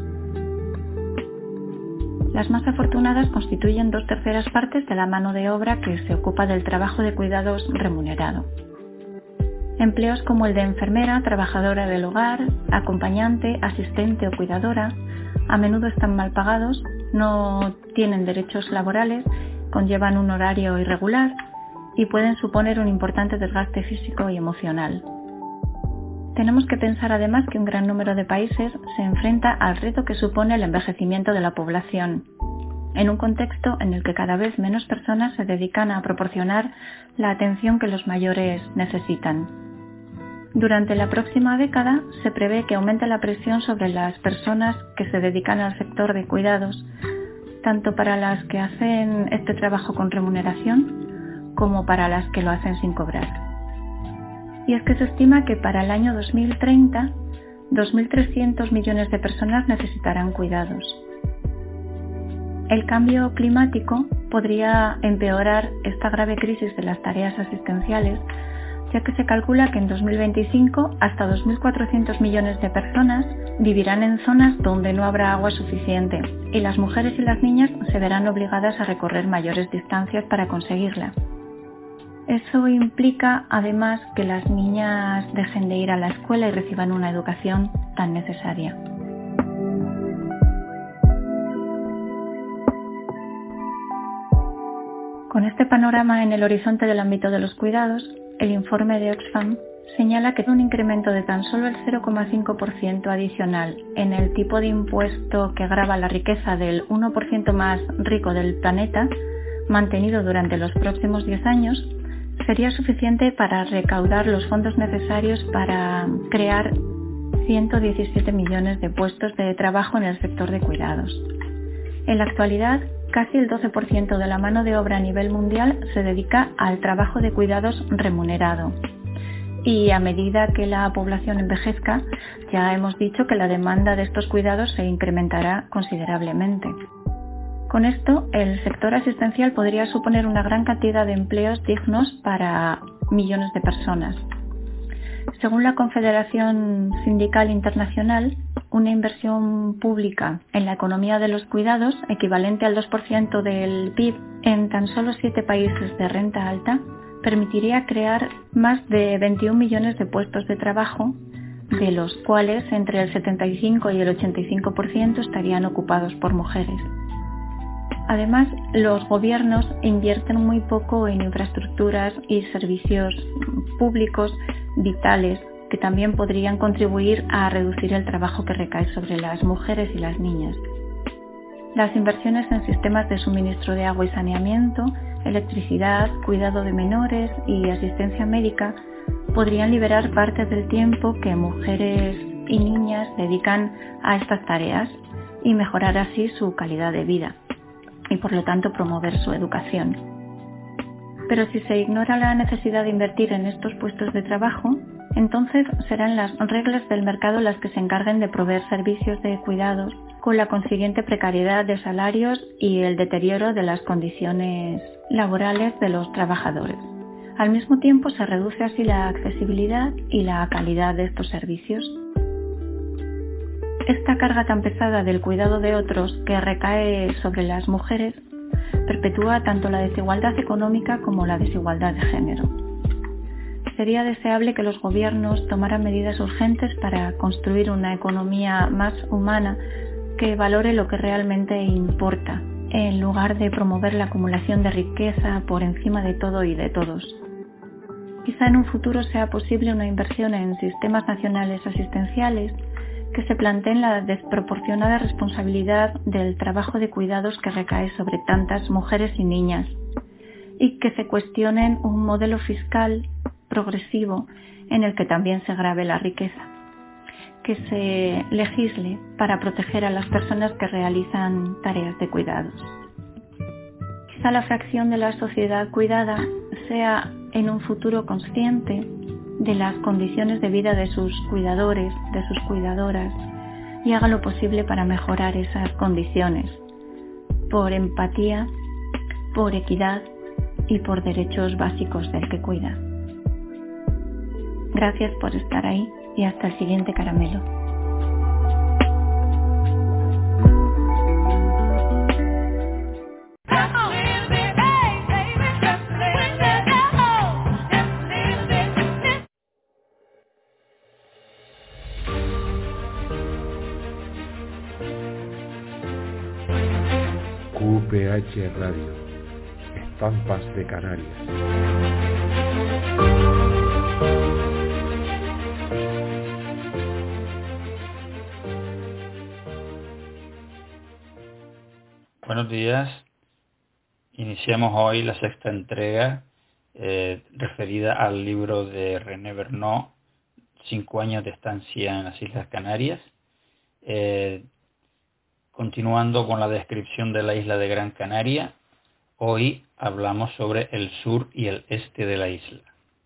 Las más afortunadas constituyen dos terceras partes de la mano de obra que se ocupa del trabajo de cuidados remunerado. Empleos como el de enfermera, trabajadora del hogar, acompañante, asistente o cuidadora, a menudo están mal pagados, no tienen derechos laborales, conllevan un horario irregular y pueden suponer un importante desgaste físico y emocional. Tenemos que pensar además que un gran número de países se enfrenta al reto que supone el envejecimiento de la población, en un contexto en el que cada vez menos personas se dedican a proporcionar la atención que los mayores necesitan. Durante la próxima década se prevé que aumente la presión sobre las personas que se dedican al sector de cuidados, tanto para las que hacen este trabajo con remuneración como para las que lo hacen sin cobrar. Y es que se estima que para el año dos mil treinta, dos mil trescientos millones de personas necesitarán cuidados. El cambio climático podría empeorar esta grave crisis de las tareas asistenciales, ya que se calcula que en dos mil veinticinco hasta dos mil cuatrocientos millones de personas vivirán en zonas donde no habrá agua suficiente y las mujeres y las niñas se verán obligadas a recorrer mayores distancias para conseguirla. Eso implica además que las niñas dejen de ir a la escuela y reciban una educación tan necesaria. Con este panorama en el horizonte del ámbito de los cuidados, el informe de Oxfam señala que un incremento de tan solo el cero coma cinco por ciento adicional en el tipo de impuesto que grava la riqueza del uno por ciento más rico del planeta, mantenido durante los próximos diez años, sería suficiente para recaudar los fondos necesarios para crear ciento diecisiete millones de puestos de trabajo en el sector de cuidados. En la actualidad, casi el doce por ciento de la mano de obra a nivel mundial se dedica al trabajo de cuidados remunerado. Y a medida que la población envejezca, ya hemos dicho que la demanda de estos cuidados se incrementará considerablemente. Con esto, el sector asistencial podría suponer una gran cantidad de empleos dignos para millones de personas. Según la Confederación Sindical Internacional, una inversión pública en la economía de los cuidados, equivalente al dos por ciento del P I B en tan solo siete países de renta alta, permitiría crear más de veintiún millones de puestos de trabajo, de los cuales entre el setenta y cinco y el ochenta y cinco por ciento estarían ocupados por mujeres. Además, los gobiernos invierten muy poco en infraestructuras y servicios públicos vitales que también podrían contribuir a reducir el trabajo que recae sobre las mujeres y las niñas. Las inversiones en sistemas de suministro de agua y saneamiento, electricidad, cuidado de menores y asistencia médica podrían liberar parte del tiempo que mujeres y niñas dedican a estas tareas y mejorar así su calidad de vida y por lo tanto promover su educación. Pero si se ignora la necesidad de invertir en estos puestos de trabajo, entonces serán las reglas del mercado las que se encarguen de proveer servicios de cuidados con la consiguiente precariedad de salarios y el deterioro de las condiciones laborales de los trabajadores. Al mismo tiempo se reduce así la accesibilidad y la calidad de estos servicios. Esta carga tan pesada del cuidado de otros que recae sobre las mujeres perpetúa tanto la desigualdad económica como la desigualdad de género. Sería deseable que los gobiernos tomaran medidas urgentes para construir una economía más humana que valore lo que realmente importa, en lugar de promover la acumulación de riqueza por encima de todo y de todos. Quizá en un futuro sea posible una inversión en sistemas nacionales asistenciales que se planteen la desproporcionada responsabilidad del trabajo de cuidados que recae sobre tantas mujeres y niñas, y que se cuestionen un modelo fiscal progresivo en el que también se grave la riqueza, que se legisle para proteger a las personas que realizan tareas de cuidados. Quizá la fracción de la sociedad cuidada sea en un futuro consciente de las condiciones de vida de sus cuidadores, de sus cuidadoras, y haga lo posible para mejorar esas condiciones, por empatía, por equidad y por derechos básicos del que cuida. Gracias por estar ahí y hasta el siguiente caramelo. Q P H Radio, Estampas de Canarias. Buenos días. Iniciamos hoy la sexta entrega eh, referida al libro de René Bernot, Cinco años de estancia en las Islas Canarias. Eh, continuando con la descripción de la isla de Gran Canaria, hoy hablamos sobre el sur y el este de la isla.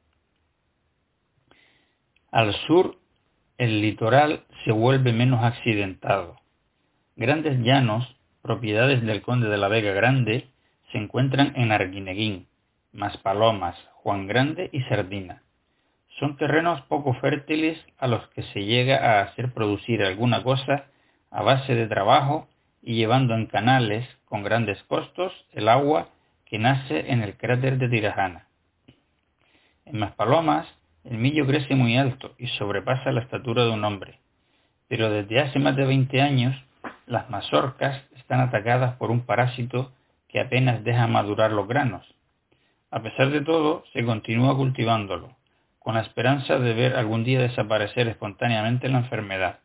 Al sur, el litoral se vuelve menos accidentado. Grandes llanos, propiedades del conde de la Vega Grande, se encuentran en Arguineguín, Maspalomas, Juan Grande y Sardina. Son terrenos poco fértiles a los que se llega a hacer producir alguna cosa a base de trabajo y llevando en canales, con grandes costos, el agua que nace en el cráter de Tirajana. En Maspalomas, el millo crece muy alto y sobrepasa la estatura de un hombre, pero desde hace más de veinte años, las mazorcas están atacadas por un parásito que apenas deja madurar los granos. A pesar de todo, se continúa cultivándolo, con la esperanza de ver algún día desaparecer espontáneamente la enfermedad.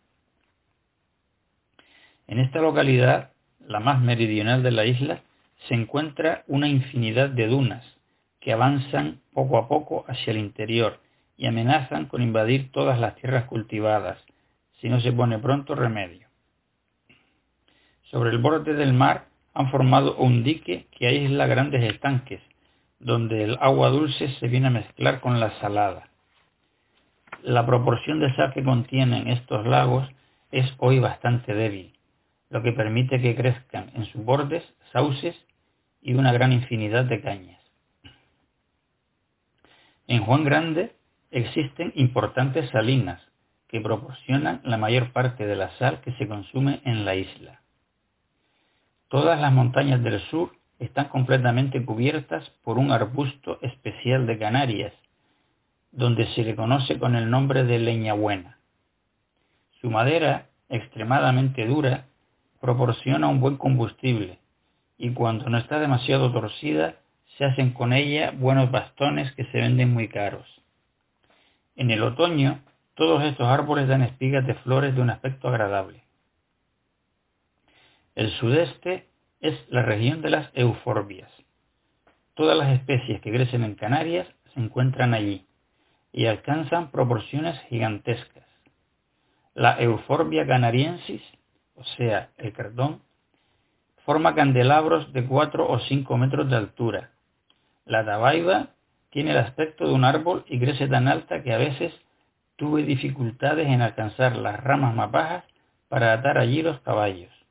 En esta localidad, la más meridional de la isla, se encuentra una infinidad de dunas que avanzan poco a poco hacia el interior y amenazan con invadir todas las tierras cultivadas, si no se pone pronto remedio. Sobre el borde del mar han formado un dique que aísla grandes estanques, donde el agua dulce se viene a mezclar con la salada. La proporción de sal que contienen estos lagos es hoy bastante débil, lo que permite que crezcan en sus bordes sauces y una gran infinidad de cañas. En Juan Grande existen importantes salinas que proporcionan la mayor parte de la sal que se consume en la isla. Todas las montañas del sur están completamente cubiertas por un arbusto especial de Canarias, donde se le conoce con el nombre de leña buena. Su madera, extremadamente dura, proporciona un buen combustible, y cuando no está demasiado torcida, se hacen con ella buenos bastones que se venden muy caros. En el otoño, todos estos árboles dan espigas de flores de un aspecto agradable. El sudeste es la región de las euforbias. Todas las especies que crecen en Canarias se encuentran allí y alcanzan proporciones gigantescas. La Euphorbia canariensis, o sea, el cartón, forma candelabros de cuatro o cinco metros de altura. La tabaiba tiene el aspecto de un árbol y crece tan alta que a veces tuve dificultades en alcanzar las ramas más bajas para atar allí los caballos.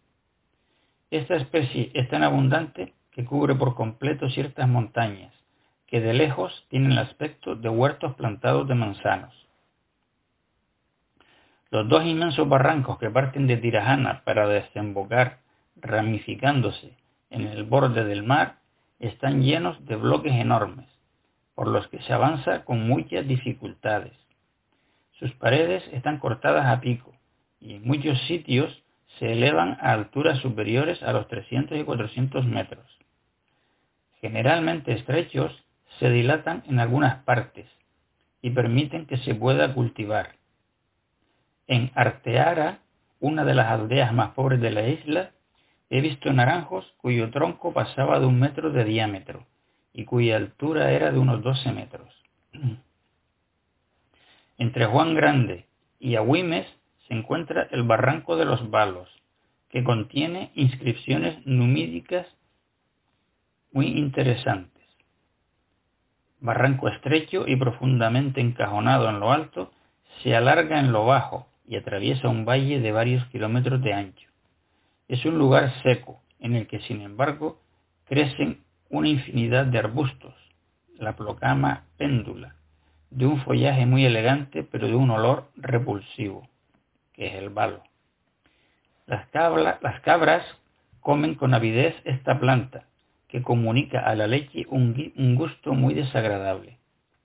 Esta especie es tan abundante que cubre por completo ciertas montañas, que de lejos tienen el aspecto de huertos plantados de manzanos. Los dos inmensos barrancos que parten de Tirajana para desembocar, ramificándose en el borde del mar, están llenos de bloques enormes, por los que se avanza con muchas dificultades. Sus paredes están cortadas a pico y en muchos sitios se elevan a alturas superiores a los trescientos y cuatrocientos metros. Generalmente estrechos, se dilatan en algunas partes y permiten que se pueda cultivar. En Arteara, una de las aldeas más pobres de la isla, he visto naranjos cuyo tronco pasaba de un metro de diámetro y cuya altura era de unos doce metros. Entre Juan Grande y Agüimes se encuentra el Barranco de los Balos, que contiene inscripciones numídicas muy interesantes. Barranco estrecho y profundamente encajonado en lo alto, se alarga en lo bajo y atraviesa un valle de varios kilómetros de ancho. Es un lugar seco, en el que sin embargo crecen una infinidad de arbustos, la plocama péndula, de un follaje muy elegante pero de un olor repulsivo, que es el balo. Las, cabla, las cabras comen con avidez esta planta, que comunica a la leche un, un gusto muy desagradable.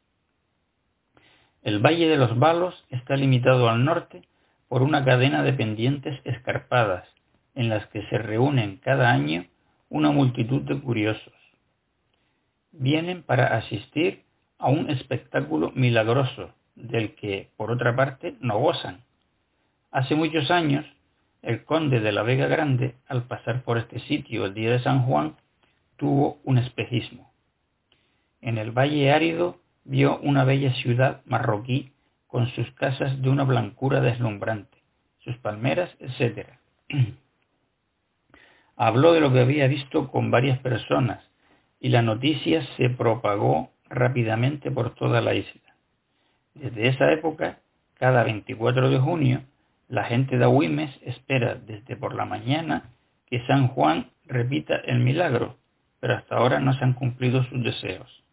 El Valle de los Balos está limitado al norte por una cadena de pendientes escarpadas, en las que se reúnen cada año una multitud de curiosos. Vienen para asistir a un espectáculo milagroso, del que, por otra parte, no gozan. Hace muchos años, el conde de la Vega Grande, al pasar por este sitio el día de San Juan, tuvo un espejismo. En el valle árido vio una bella ciudad marroquí con sus casas de una blancura deslumbrante, sus palmeras, etcétera. Habló de lo que había visto con varias personas y la noticia se propagó rápidamente por toda la isla. Desde esa época, cada veinticuatro de junio, la gente de Agüimes espera desde por la mañana que San Juan repita el milagro, pero hasta ahora no se han cumplido sus deseos.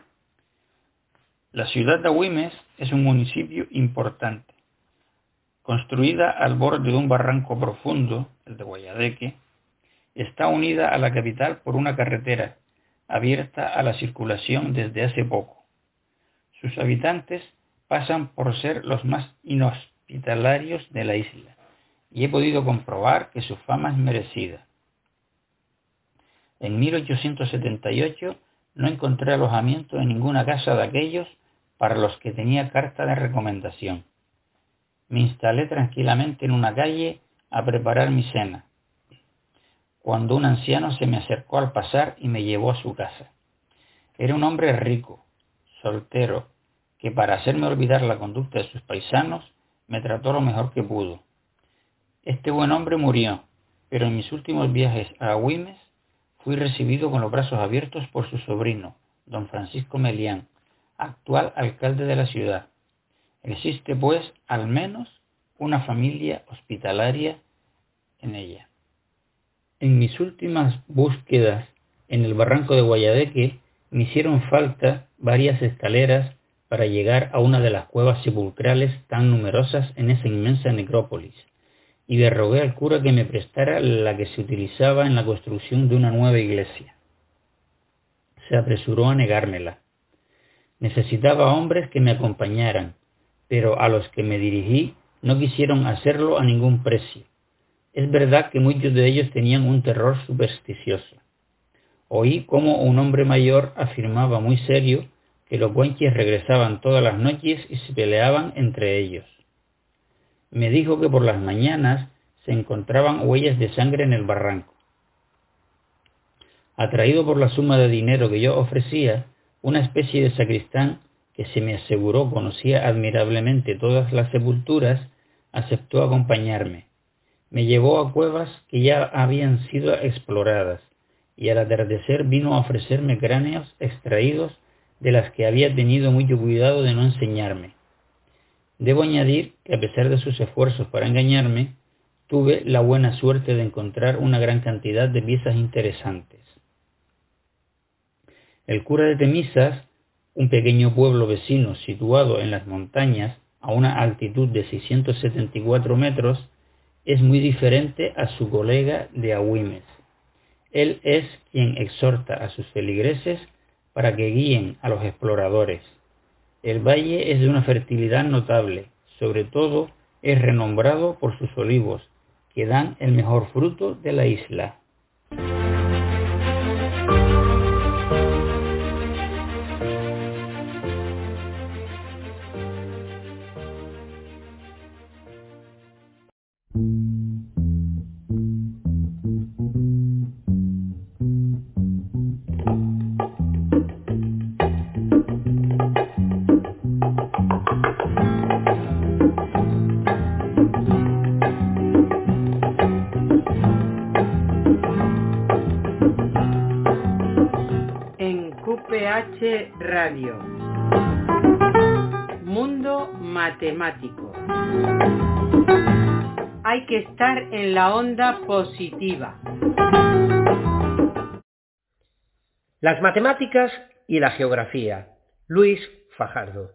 La ciudad de Agüimes es un municipio importante. Construida al borde de un barranco profundo, el de Guayadeque, está unida a la capital por una carretera abierta a la circulación desde hace poco. Sus habitantes pasan por ser los más inhospitalarios de la isla, y he podido comprobar que su fama es merecida. En mil ochocientos setenta y ocho no encontré alojamiento en ninguna casa de aquellos para los que tenía carta de recomendación. Me instalé tranquilamente en una calle a preparar mi cena, cuando un anciano se me acercó al pasar y me llevó a su casa. Era un hombre rico, soltero, que para hacerme olvidar la conducta de sus paisanos, me trató lo mejor que pudo. Este buen hombre murió, pero en mis últimos viajes a Agüimes fui recibido con los brazos abiertos por su sobrino, don Francisco Melián, actual alcalde de la ciudad. Existe, pues, al menos una familia hospitalaria en ella. En mis últimas búsquedas en el barranco de Guayadeque me hicieron falta varias escaleras para llegar a una de las cuevas sepulcrales tan numerosas en esa inmensa necrópolis, y le rogué al cura que me prestara la que se utilizaba en la construcción de una nueva iglesia. Se apresuró a negármela. Necesitaba hombres que me acompañaran, pero a los que me dirigí no quisieron hacerlo a ningún precio. Es verdad que muchos de ellos tenían un terror supersticioso. Oí cómo un hombre mayor afirmaba muy serio que los guanches regresaban todas las noches y se peleaban entre ellos. Me dijo que por las mañanas se encontraban huellas de sangre en el barranco. Atraído por la suma de dinero que yo ofrecía, una especie de sacristán que se me aseguró conocía admirablemente todas las sepulturas, aceptó acompañarme. Me llevó a cuevas que ya habían sido exploradas, y al atardecer vino a ofrecerme cráneos extraídos de las que había tenido mucho cuidado de no enseñarme. Debo añadir que a pesar de sus esfuerzos para engañarme, tuve la buena suerte de encontrar una gran cantidad de piezas interesantes. El cura de Temisas, un pequeño pueblo vecino situado en las montañas a una altitud de seiscientos setenta y cuatro metros, es muy diferente a su colega de Agüimes. Él es quien exhorta a sus feligreses para que guíen a los exploradores. El valle es de una fertilidad notable, sobre todo es renombrado por sus olivos, que dan el mejor fruto de la isla. Radio. Mundo matemático. Hay que estar en la onda positiva. Las matemáticas y la geografía. Luis Fajardo.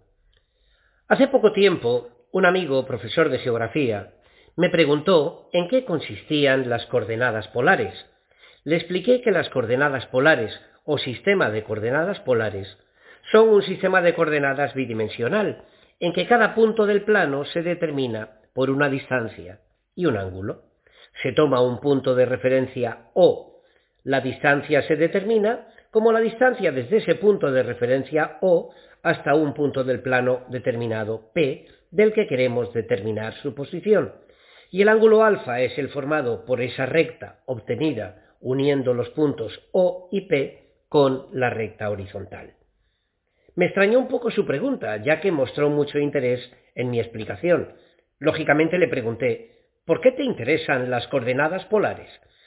Hace poco tiempo, un amigo, profesor de geografía, me preguntó en qué consistían las coordenadas polares. Le expliqué que las coordenadas polares o sistema de coordenadas polares son un sistema de coordenadas bidimensional, en que cada punto del plano se determina por una distancia y un ángulo. Se toma un punto de referencia O. La distancia se determina como la distancia desde ese punto de referencia O hasta un punto del plano determinado P, del que queremos determinar su posición. Y el ángulo alfa es el formado por esa recta obtenida uniendo los puntos O y P con la recta horizontal. Me extrañó un poco su pregunta, ya que mostró mucho interés en mi explicación. Lógicamente le pregunté, ¿por qué te interesan las coordenadas polares?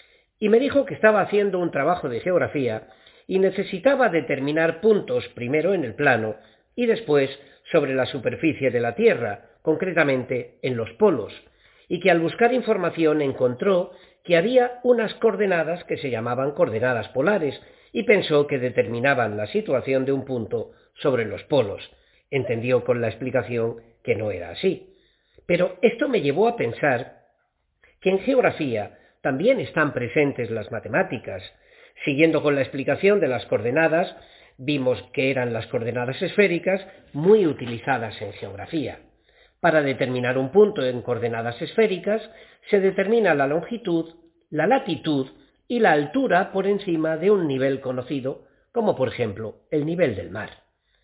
Y me dijo que estaba haciendo un trabajo de geografía y necesitaba determinar puntos primero en el plano y después sobre la superficie de la Tierra, concretamente en los polos, y que al buscar información encontró que había unas coordenadas que se llamaban coordenadas polares y pensó que determinaban la situación de un punto sobre los polos. Entendió con la explicación que no era así. Pero esto me llevó a pensar que en geografía también están presentes las matemáticas. Siguiendo con la explicación de las coordenadas, vimos que eran las coordenadas esféricas muy utilizadas en geografía. Para determinar un punto en coordenadas esféricas se determina la longitud, la latitud y la altura por encima de un nivel conocido, como por ejemplo el nivel del mar.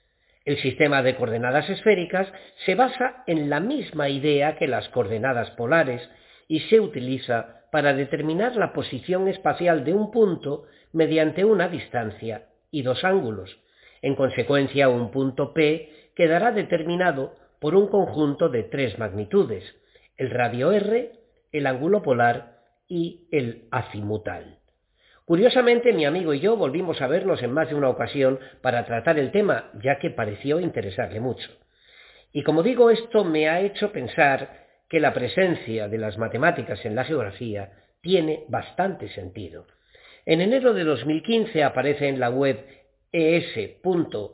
El sistema de coordenadas esféricas se basa en la misma idea que las coordenadas polares y se utiliza para determinar la posición espacial de un punto mediante una distancia y dos ángulos. En consecuencia, un punto P quedará determinado por un conjunto de tres magnitudes, el radio R, el ángulo polar y el azimutal. Curiosamente, mi amigo y yo volvimos a vernos en más de una ocasión para tratar el tema, ya que pareció interesarle mucho. Y como digo, esto me ha hecho pensar que la presencia de las matemáticas en la geografía tiene bastante sentido. En enero de dos mil quince aparece en la web e s punto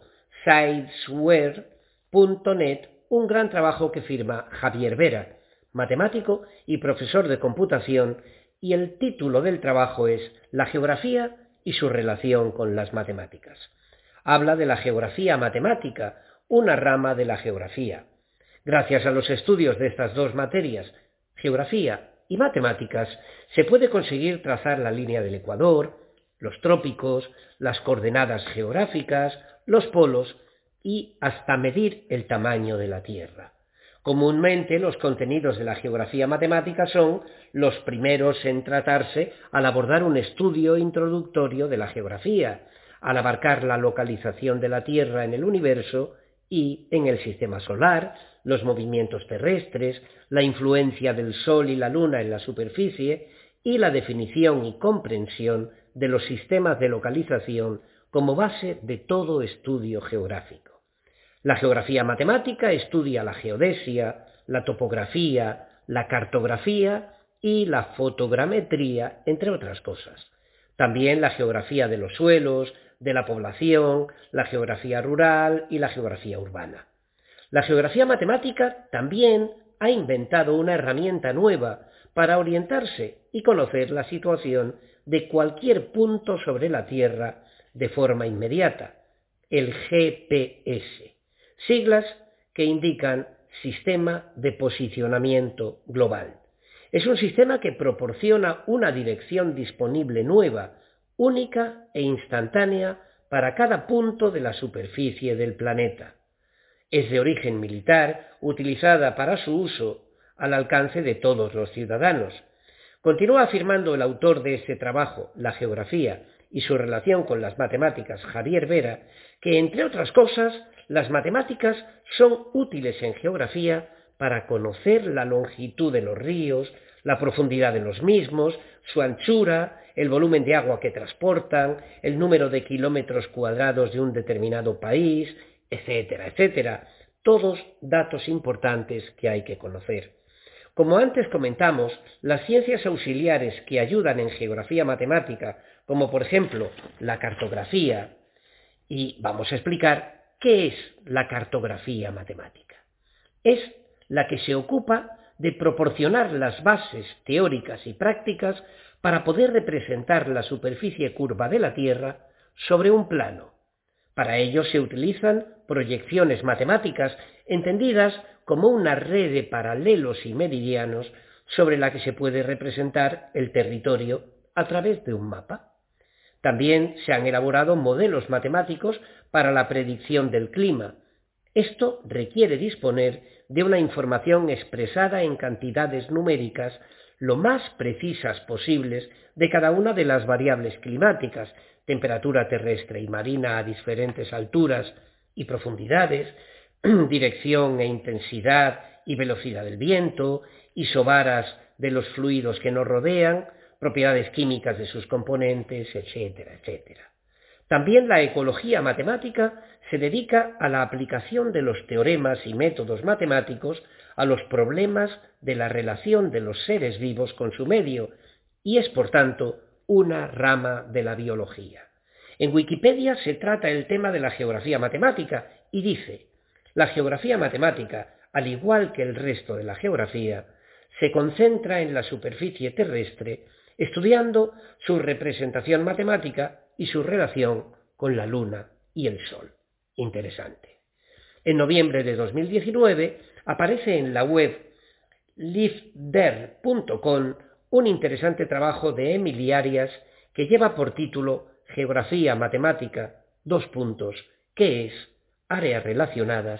scienceware punto net un gran trabajo que firma Javier Vera, matemático y profesor de computación, y el título del trabajo es La geografía y su relación con las matemáticas. Habla de la geografía matemática, una rama de la geografía. Gracias a los estudios de estas dos materias, geografía y matemáticas, se puede conseguir trazar la línea del ecuador, los trópicos, las coordenadas geográficas, los polos y hasta medir el tamaño de la Tierra. Comúnmente los contenidos de la geografía matemática son los primeros en tratarse al abordar un estudio introductorio de la geografía, al abarcar la localización de la Tierra en el universo y en el sistema solar, los movimientos terrestres, la influencia del Sol y la Luna en la superficie y la definición y comprensión de los sistemas de localización como base de todo estudio geográfico. La geografía matemática estudia la geodesia, la topografía, la cartografía y la fotogrametría, entre otras cosas. También la geografía de los suelos, de la población, la geografía rural y la geografía urbana. La geografía matemática también ha inventado una herramienta nueva para orientarse y conocer la situación de cualquier punto sobre la Tierra de forma inmediata, el G P S, siglas que indican Sistema de Posicionamiento Global. Es un sistema que proporciona una dirección disponible nueva, única e instantánea para cada punto de la superficie del planeta. Es de origen militar, utilizada para su uso al alcance de todos los ciudadanos. Continúa afirmando el autor de este trabajo, La geografía y su relación con las matemáticas, Javier Vera, que entre otras cosas, las matemáticas son útiles en geografía para conocer la longitud de los ríos, la profundidad de los mismos, su anchura, el volumen de agua que transportan, el número de kilómetros cuadrados de un determinado país, etcétera, etcétera. Todos datos importantes que hay que conocer. Como antes comentamos, las ciencias auxiliares que ayudan en geografía matemática, como por ejemplo la cartografía, y vamos a explicar qué es la cartografía matemática. Es la que se ocupa de proporcionar las bases teóricas y prácticas para poder representar la superficie curva de la Tierra sobre un plano. Para ello se utilizan proyecciones matemáticas entendidas como una red de paralelos y meridianos sobre la que se puede representar el territorio a través de un mapa. También se han elaborado modelos matemáticos para la predicción del clima. Esto requiere disponer de una información expresada en cantidades numéricas lo más precisas posibles de cada una de las variables climáticas, temperatura terrestre y marina a diferentes alturas y profundidades, dirección e intensidad y velocidad del viento, isobaras de los fluidos que nos rodean, propiedades químicas de sus componentes, etcétera, etcétera. También la ecología matemática se dedica a la aplicación de los teoremas y métodos matemáticos a los problemas de la relación de los seres vivos con su medio y es, por tanto, una rama de la biología. En Wikipedia se trata el tema de la geografía matemática y dice: la geografía matemática, al igual que el resto de la geografía, se concentra en la superficie terrestre, estudiando su representación matemática y su relación con la Luna y el Sol. Interesante. En noviembre de dos mil diecinueve aparece en la web liveder punto com un interesante trabajo de Emily Arias que lleva por título Geografía Matemática, dos puntos, ¿qué es? Áreas relacionadas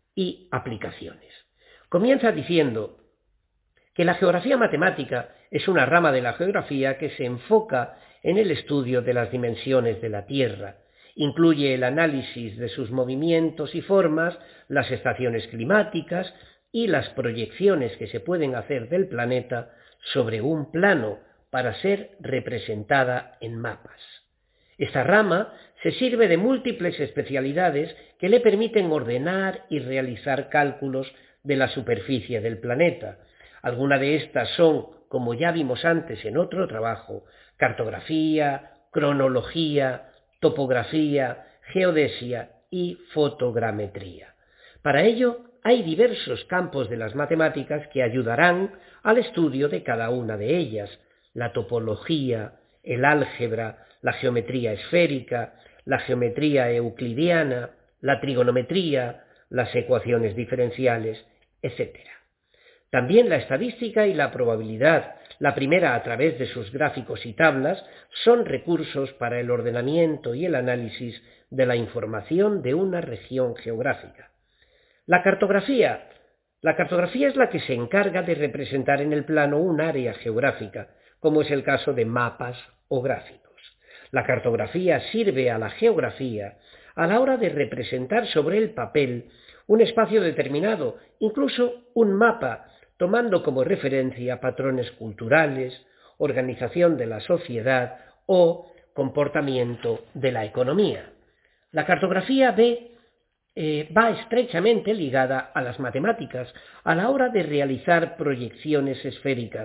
y aplicaciones. Comienza diciendo que la geografía matemática es una rama de la geografía que se enfoca en el estudio de las dimensiones de la Tierra. Incluye el análisis de sus movimientos y formas, las estaciones climáticas y las proyecciones que se pueden hacer del planeta sobre un plano para ser representada en mapas. Esta rama se sirve de múltiples especialidades que le permiten ordenar y realizar cálculos de la superficie del planeta. Algunas de estas son, como ya vimos antes en otro trabajo, cartografía, cronología, topografía, geodesia y fotogrametría. Para ello, hay diversos campos de las matemáticas que ayudarán al estudio de cada una de ellas: la topología, el álgebra, la geometría esférica, la geometría euclidiana, la trigonometría, las ecuaciones diferenciales, etcétera. También la estadística y la probabilidad, la primera a través de sus gráficos y tablas, son recursos para el ordenamiento y el análisis de la información de una región geográfica. La cartografía. La cartografía es la que se encarga de representar en el plano un área geográfica, como es el caso de mapas o gráficos. La cartografía sirve a la geografía a la hora de representar sobre el papel un espacio determinado, incluso un mapa, tomando como referencia patrones culturales, organización de la sociedad o comportamiento de la economía. La cartografía ve, eh, va estrechamente ligada a las matemáticas a la hora de realizar proyecciones esféricas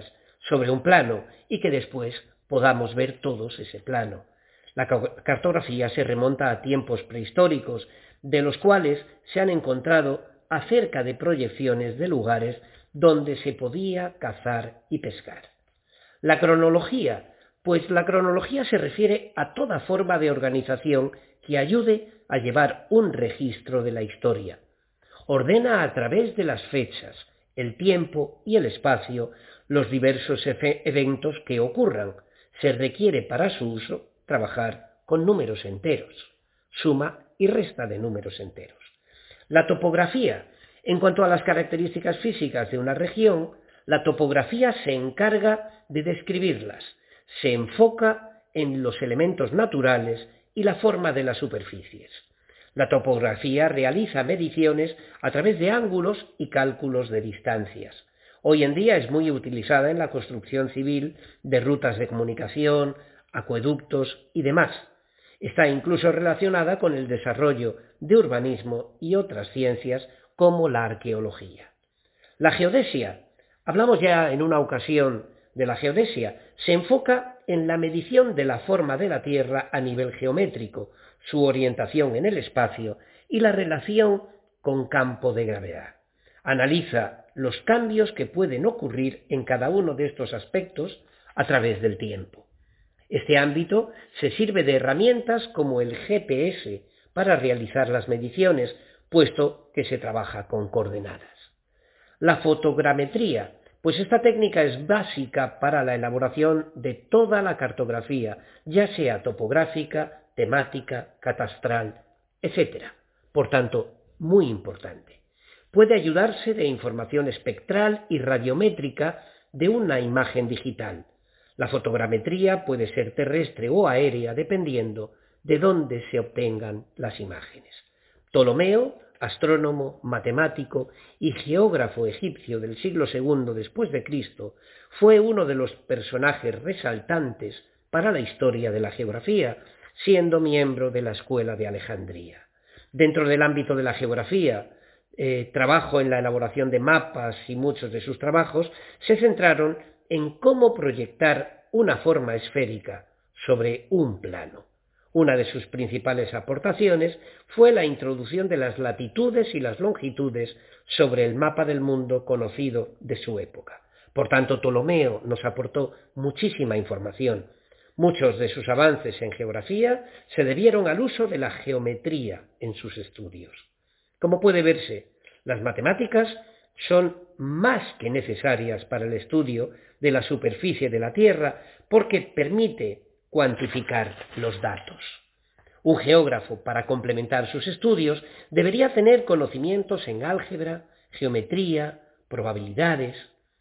sobre un plano y que después podamos ver todos ese plano. La cartografía se remonta a tiempos prehistóricos, de los cuales se han encontrado acerca de proyecciones de lugares donde se podía cazar y pescar. La cronología, pues la cronología se refiere a toda forma de organización que ayude a llevar un registro de la historia. Ordena a través de las fechas, el tiempo y el espacio los diversos eventos que ocurran. Se requiere para su uso trabajar con números enteros, suma y resta de números enteros. La topografía. En cuanto a las características físicas de una región, la topografía se encarga de describirlas, se enfoca en los elementos naturales y la forma de las superficies. La topografía realiza mediciones a través de ángulos y cálculos de distancias. Hoy en día es muy utilizada en la construcción civil de rutas de comunicación, acueductos y demás. Está incluso relacionada con el desarrollo de urbanismo y otras ciencias como la arqueología. La geodesia, hablamos ya en una ocasión de la geodesia, se enfoca en la medición de la forma de la Tierra a nivel geométrico, su orientación en el espacio y la relación con campo de gravedad. Analiza los cambios que pueden ocurrir en cada uno de estos aspectos a través del tiempo. Este ámbito se sirve de herramientas como el G P S para realizar las mediciones, puesto que se trabaja con coordenadas. La fotogrametría, pues esta técnica es básica para la elaboración de toda la cartografía, ya sea topográfica, temática, catastral, etcétera. Por tanto, muy importante. Puede ayudarse de información espectral y radiométrica de una imagen digital. La fotogrametría puede ser terrestre o aérea dependiendo de dónde se obtengan las imágenes. Ptolomeo, astrónomo, matemático y geógrafo egipcio del siglo segundo después de Cristo, fue uno de los personajes resaltantes para la historia de la geografía, siendo miembro de la Escuela de Alejandría. Dentro del ámbito de la geografía, eh, trabajo en la elaboración de mapas y muchos de sus trabajos se centraron en cómo proyectar una forma esférica sobre un plano. Una de sus principales aportaciones fue la introducción de las latitudes y las longitudes sobre el mapa del mundo conocido de su época. Por tanto, Ptolomeo nos aportó muchísima información. Muchos de sus avances en geografía se debieron al uso de la geometría en sus estudios. Como puede verse, las matemáticas son más que necesarias para el estudio de la superficie de la Tierra porque permite cuantificar los datos. Un geógrafo, para complementar sus estudios, debería tener conocimientos en álgebra, geometría, probabilidades.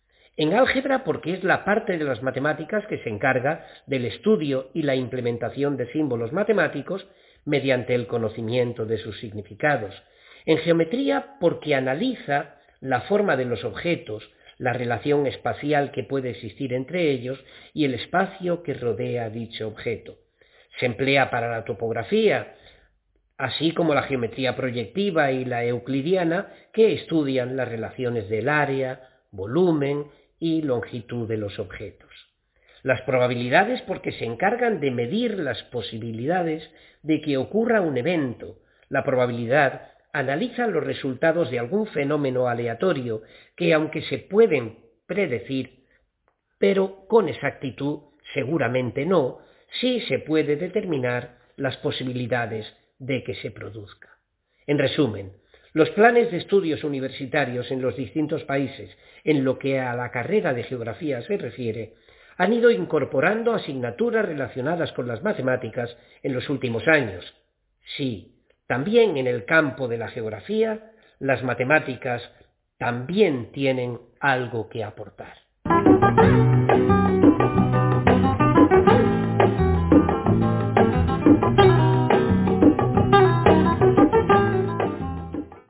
En álgebra porque es la parte de las matemáticas que se encarga del estudio y la implementación de símbolos matemáticos mediante el conocimiento de sus significados. En geometría porque analiza la forma de los objetos, la relación espacial que puede existir entre ellos y el espacio que rodea dicho objeto. Se emplea para la topografía, así como la geometría proyectiva y la euclidiana, que estudian las relaciones del área, volumen y longitud de los objetos. Las probabilidades porque se encargan de medir las posibilidades de que ocurra un evento. La probabilidad analiza los resultados de algún fenómeno aleatorio que, aunque se pueden predecir, pero con exactitud seguramente no, sí se puede determinar las posibilidades de que se produzca. En resumen, los planes de estudios universitarios en los distintos países, en lo que a la carrera de geografía se refiere, han ido incorporando asignaturas relacionadas con las matemáticas en los últimos años. Sí, también en el campo de la geografía, las matemáticas también tienen algo que aportar.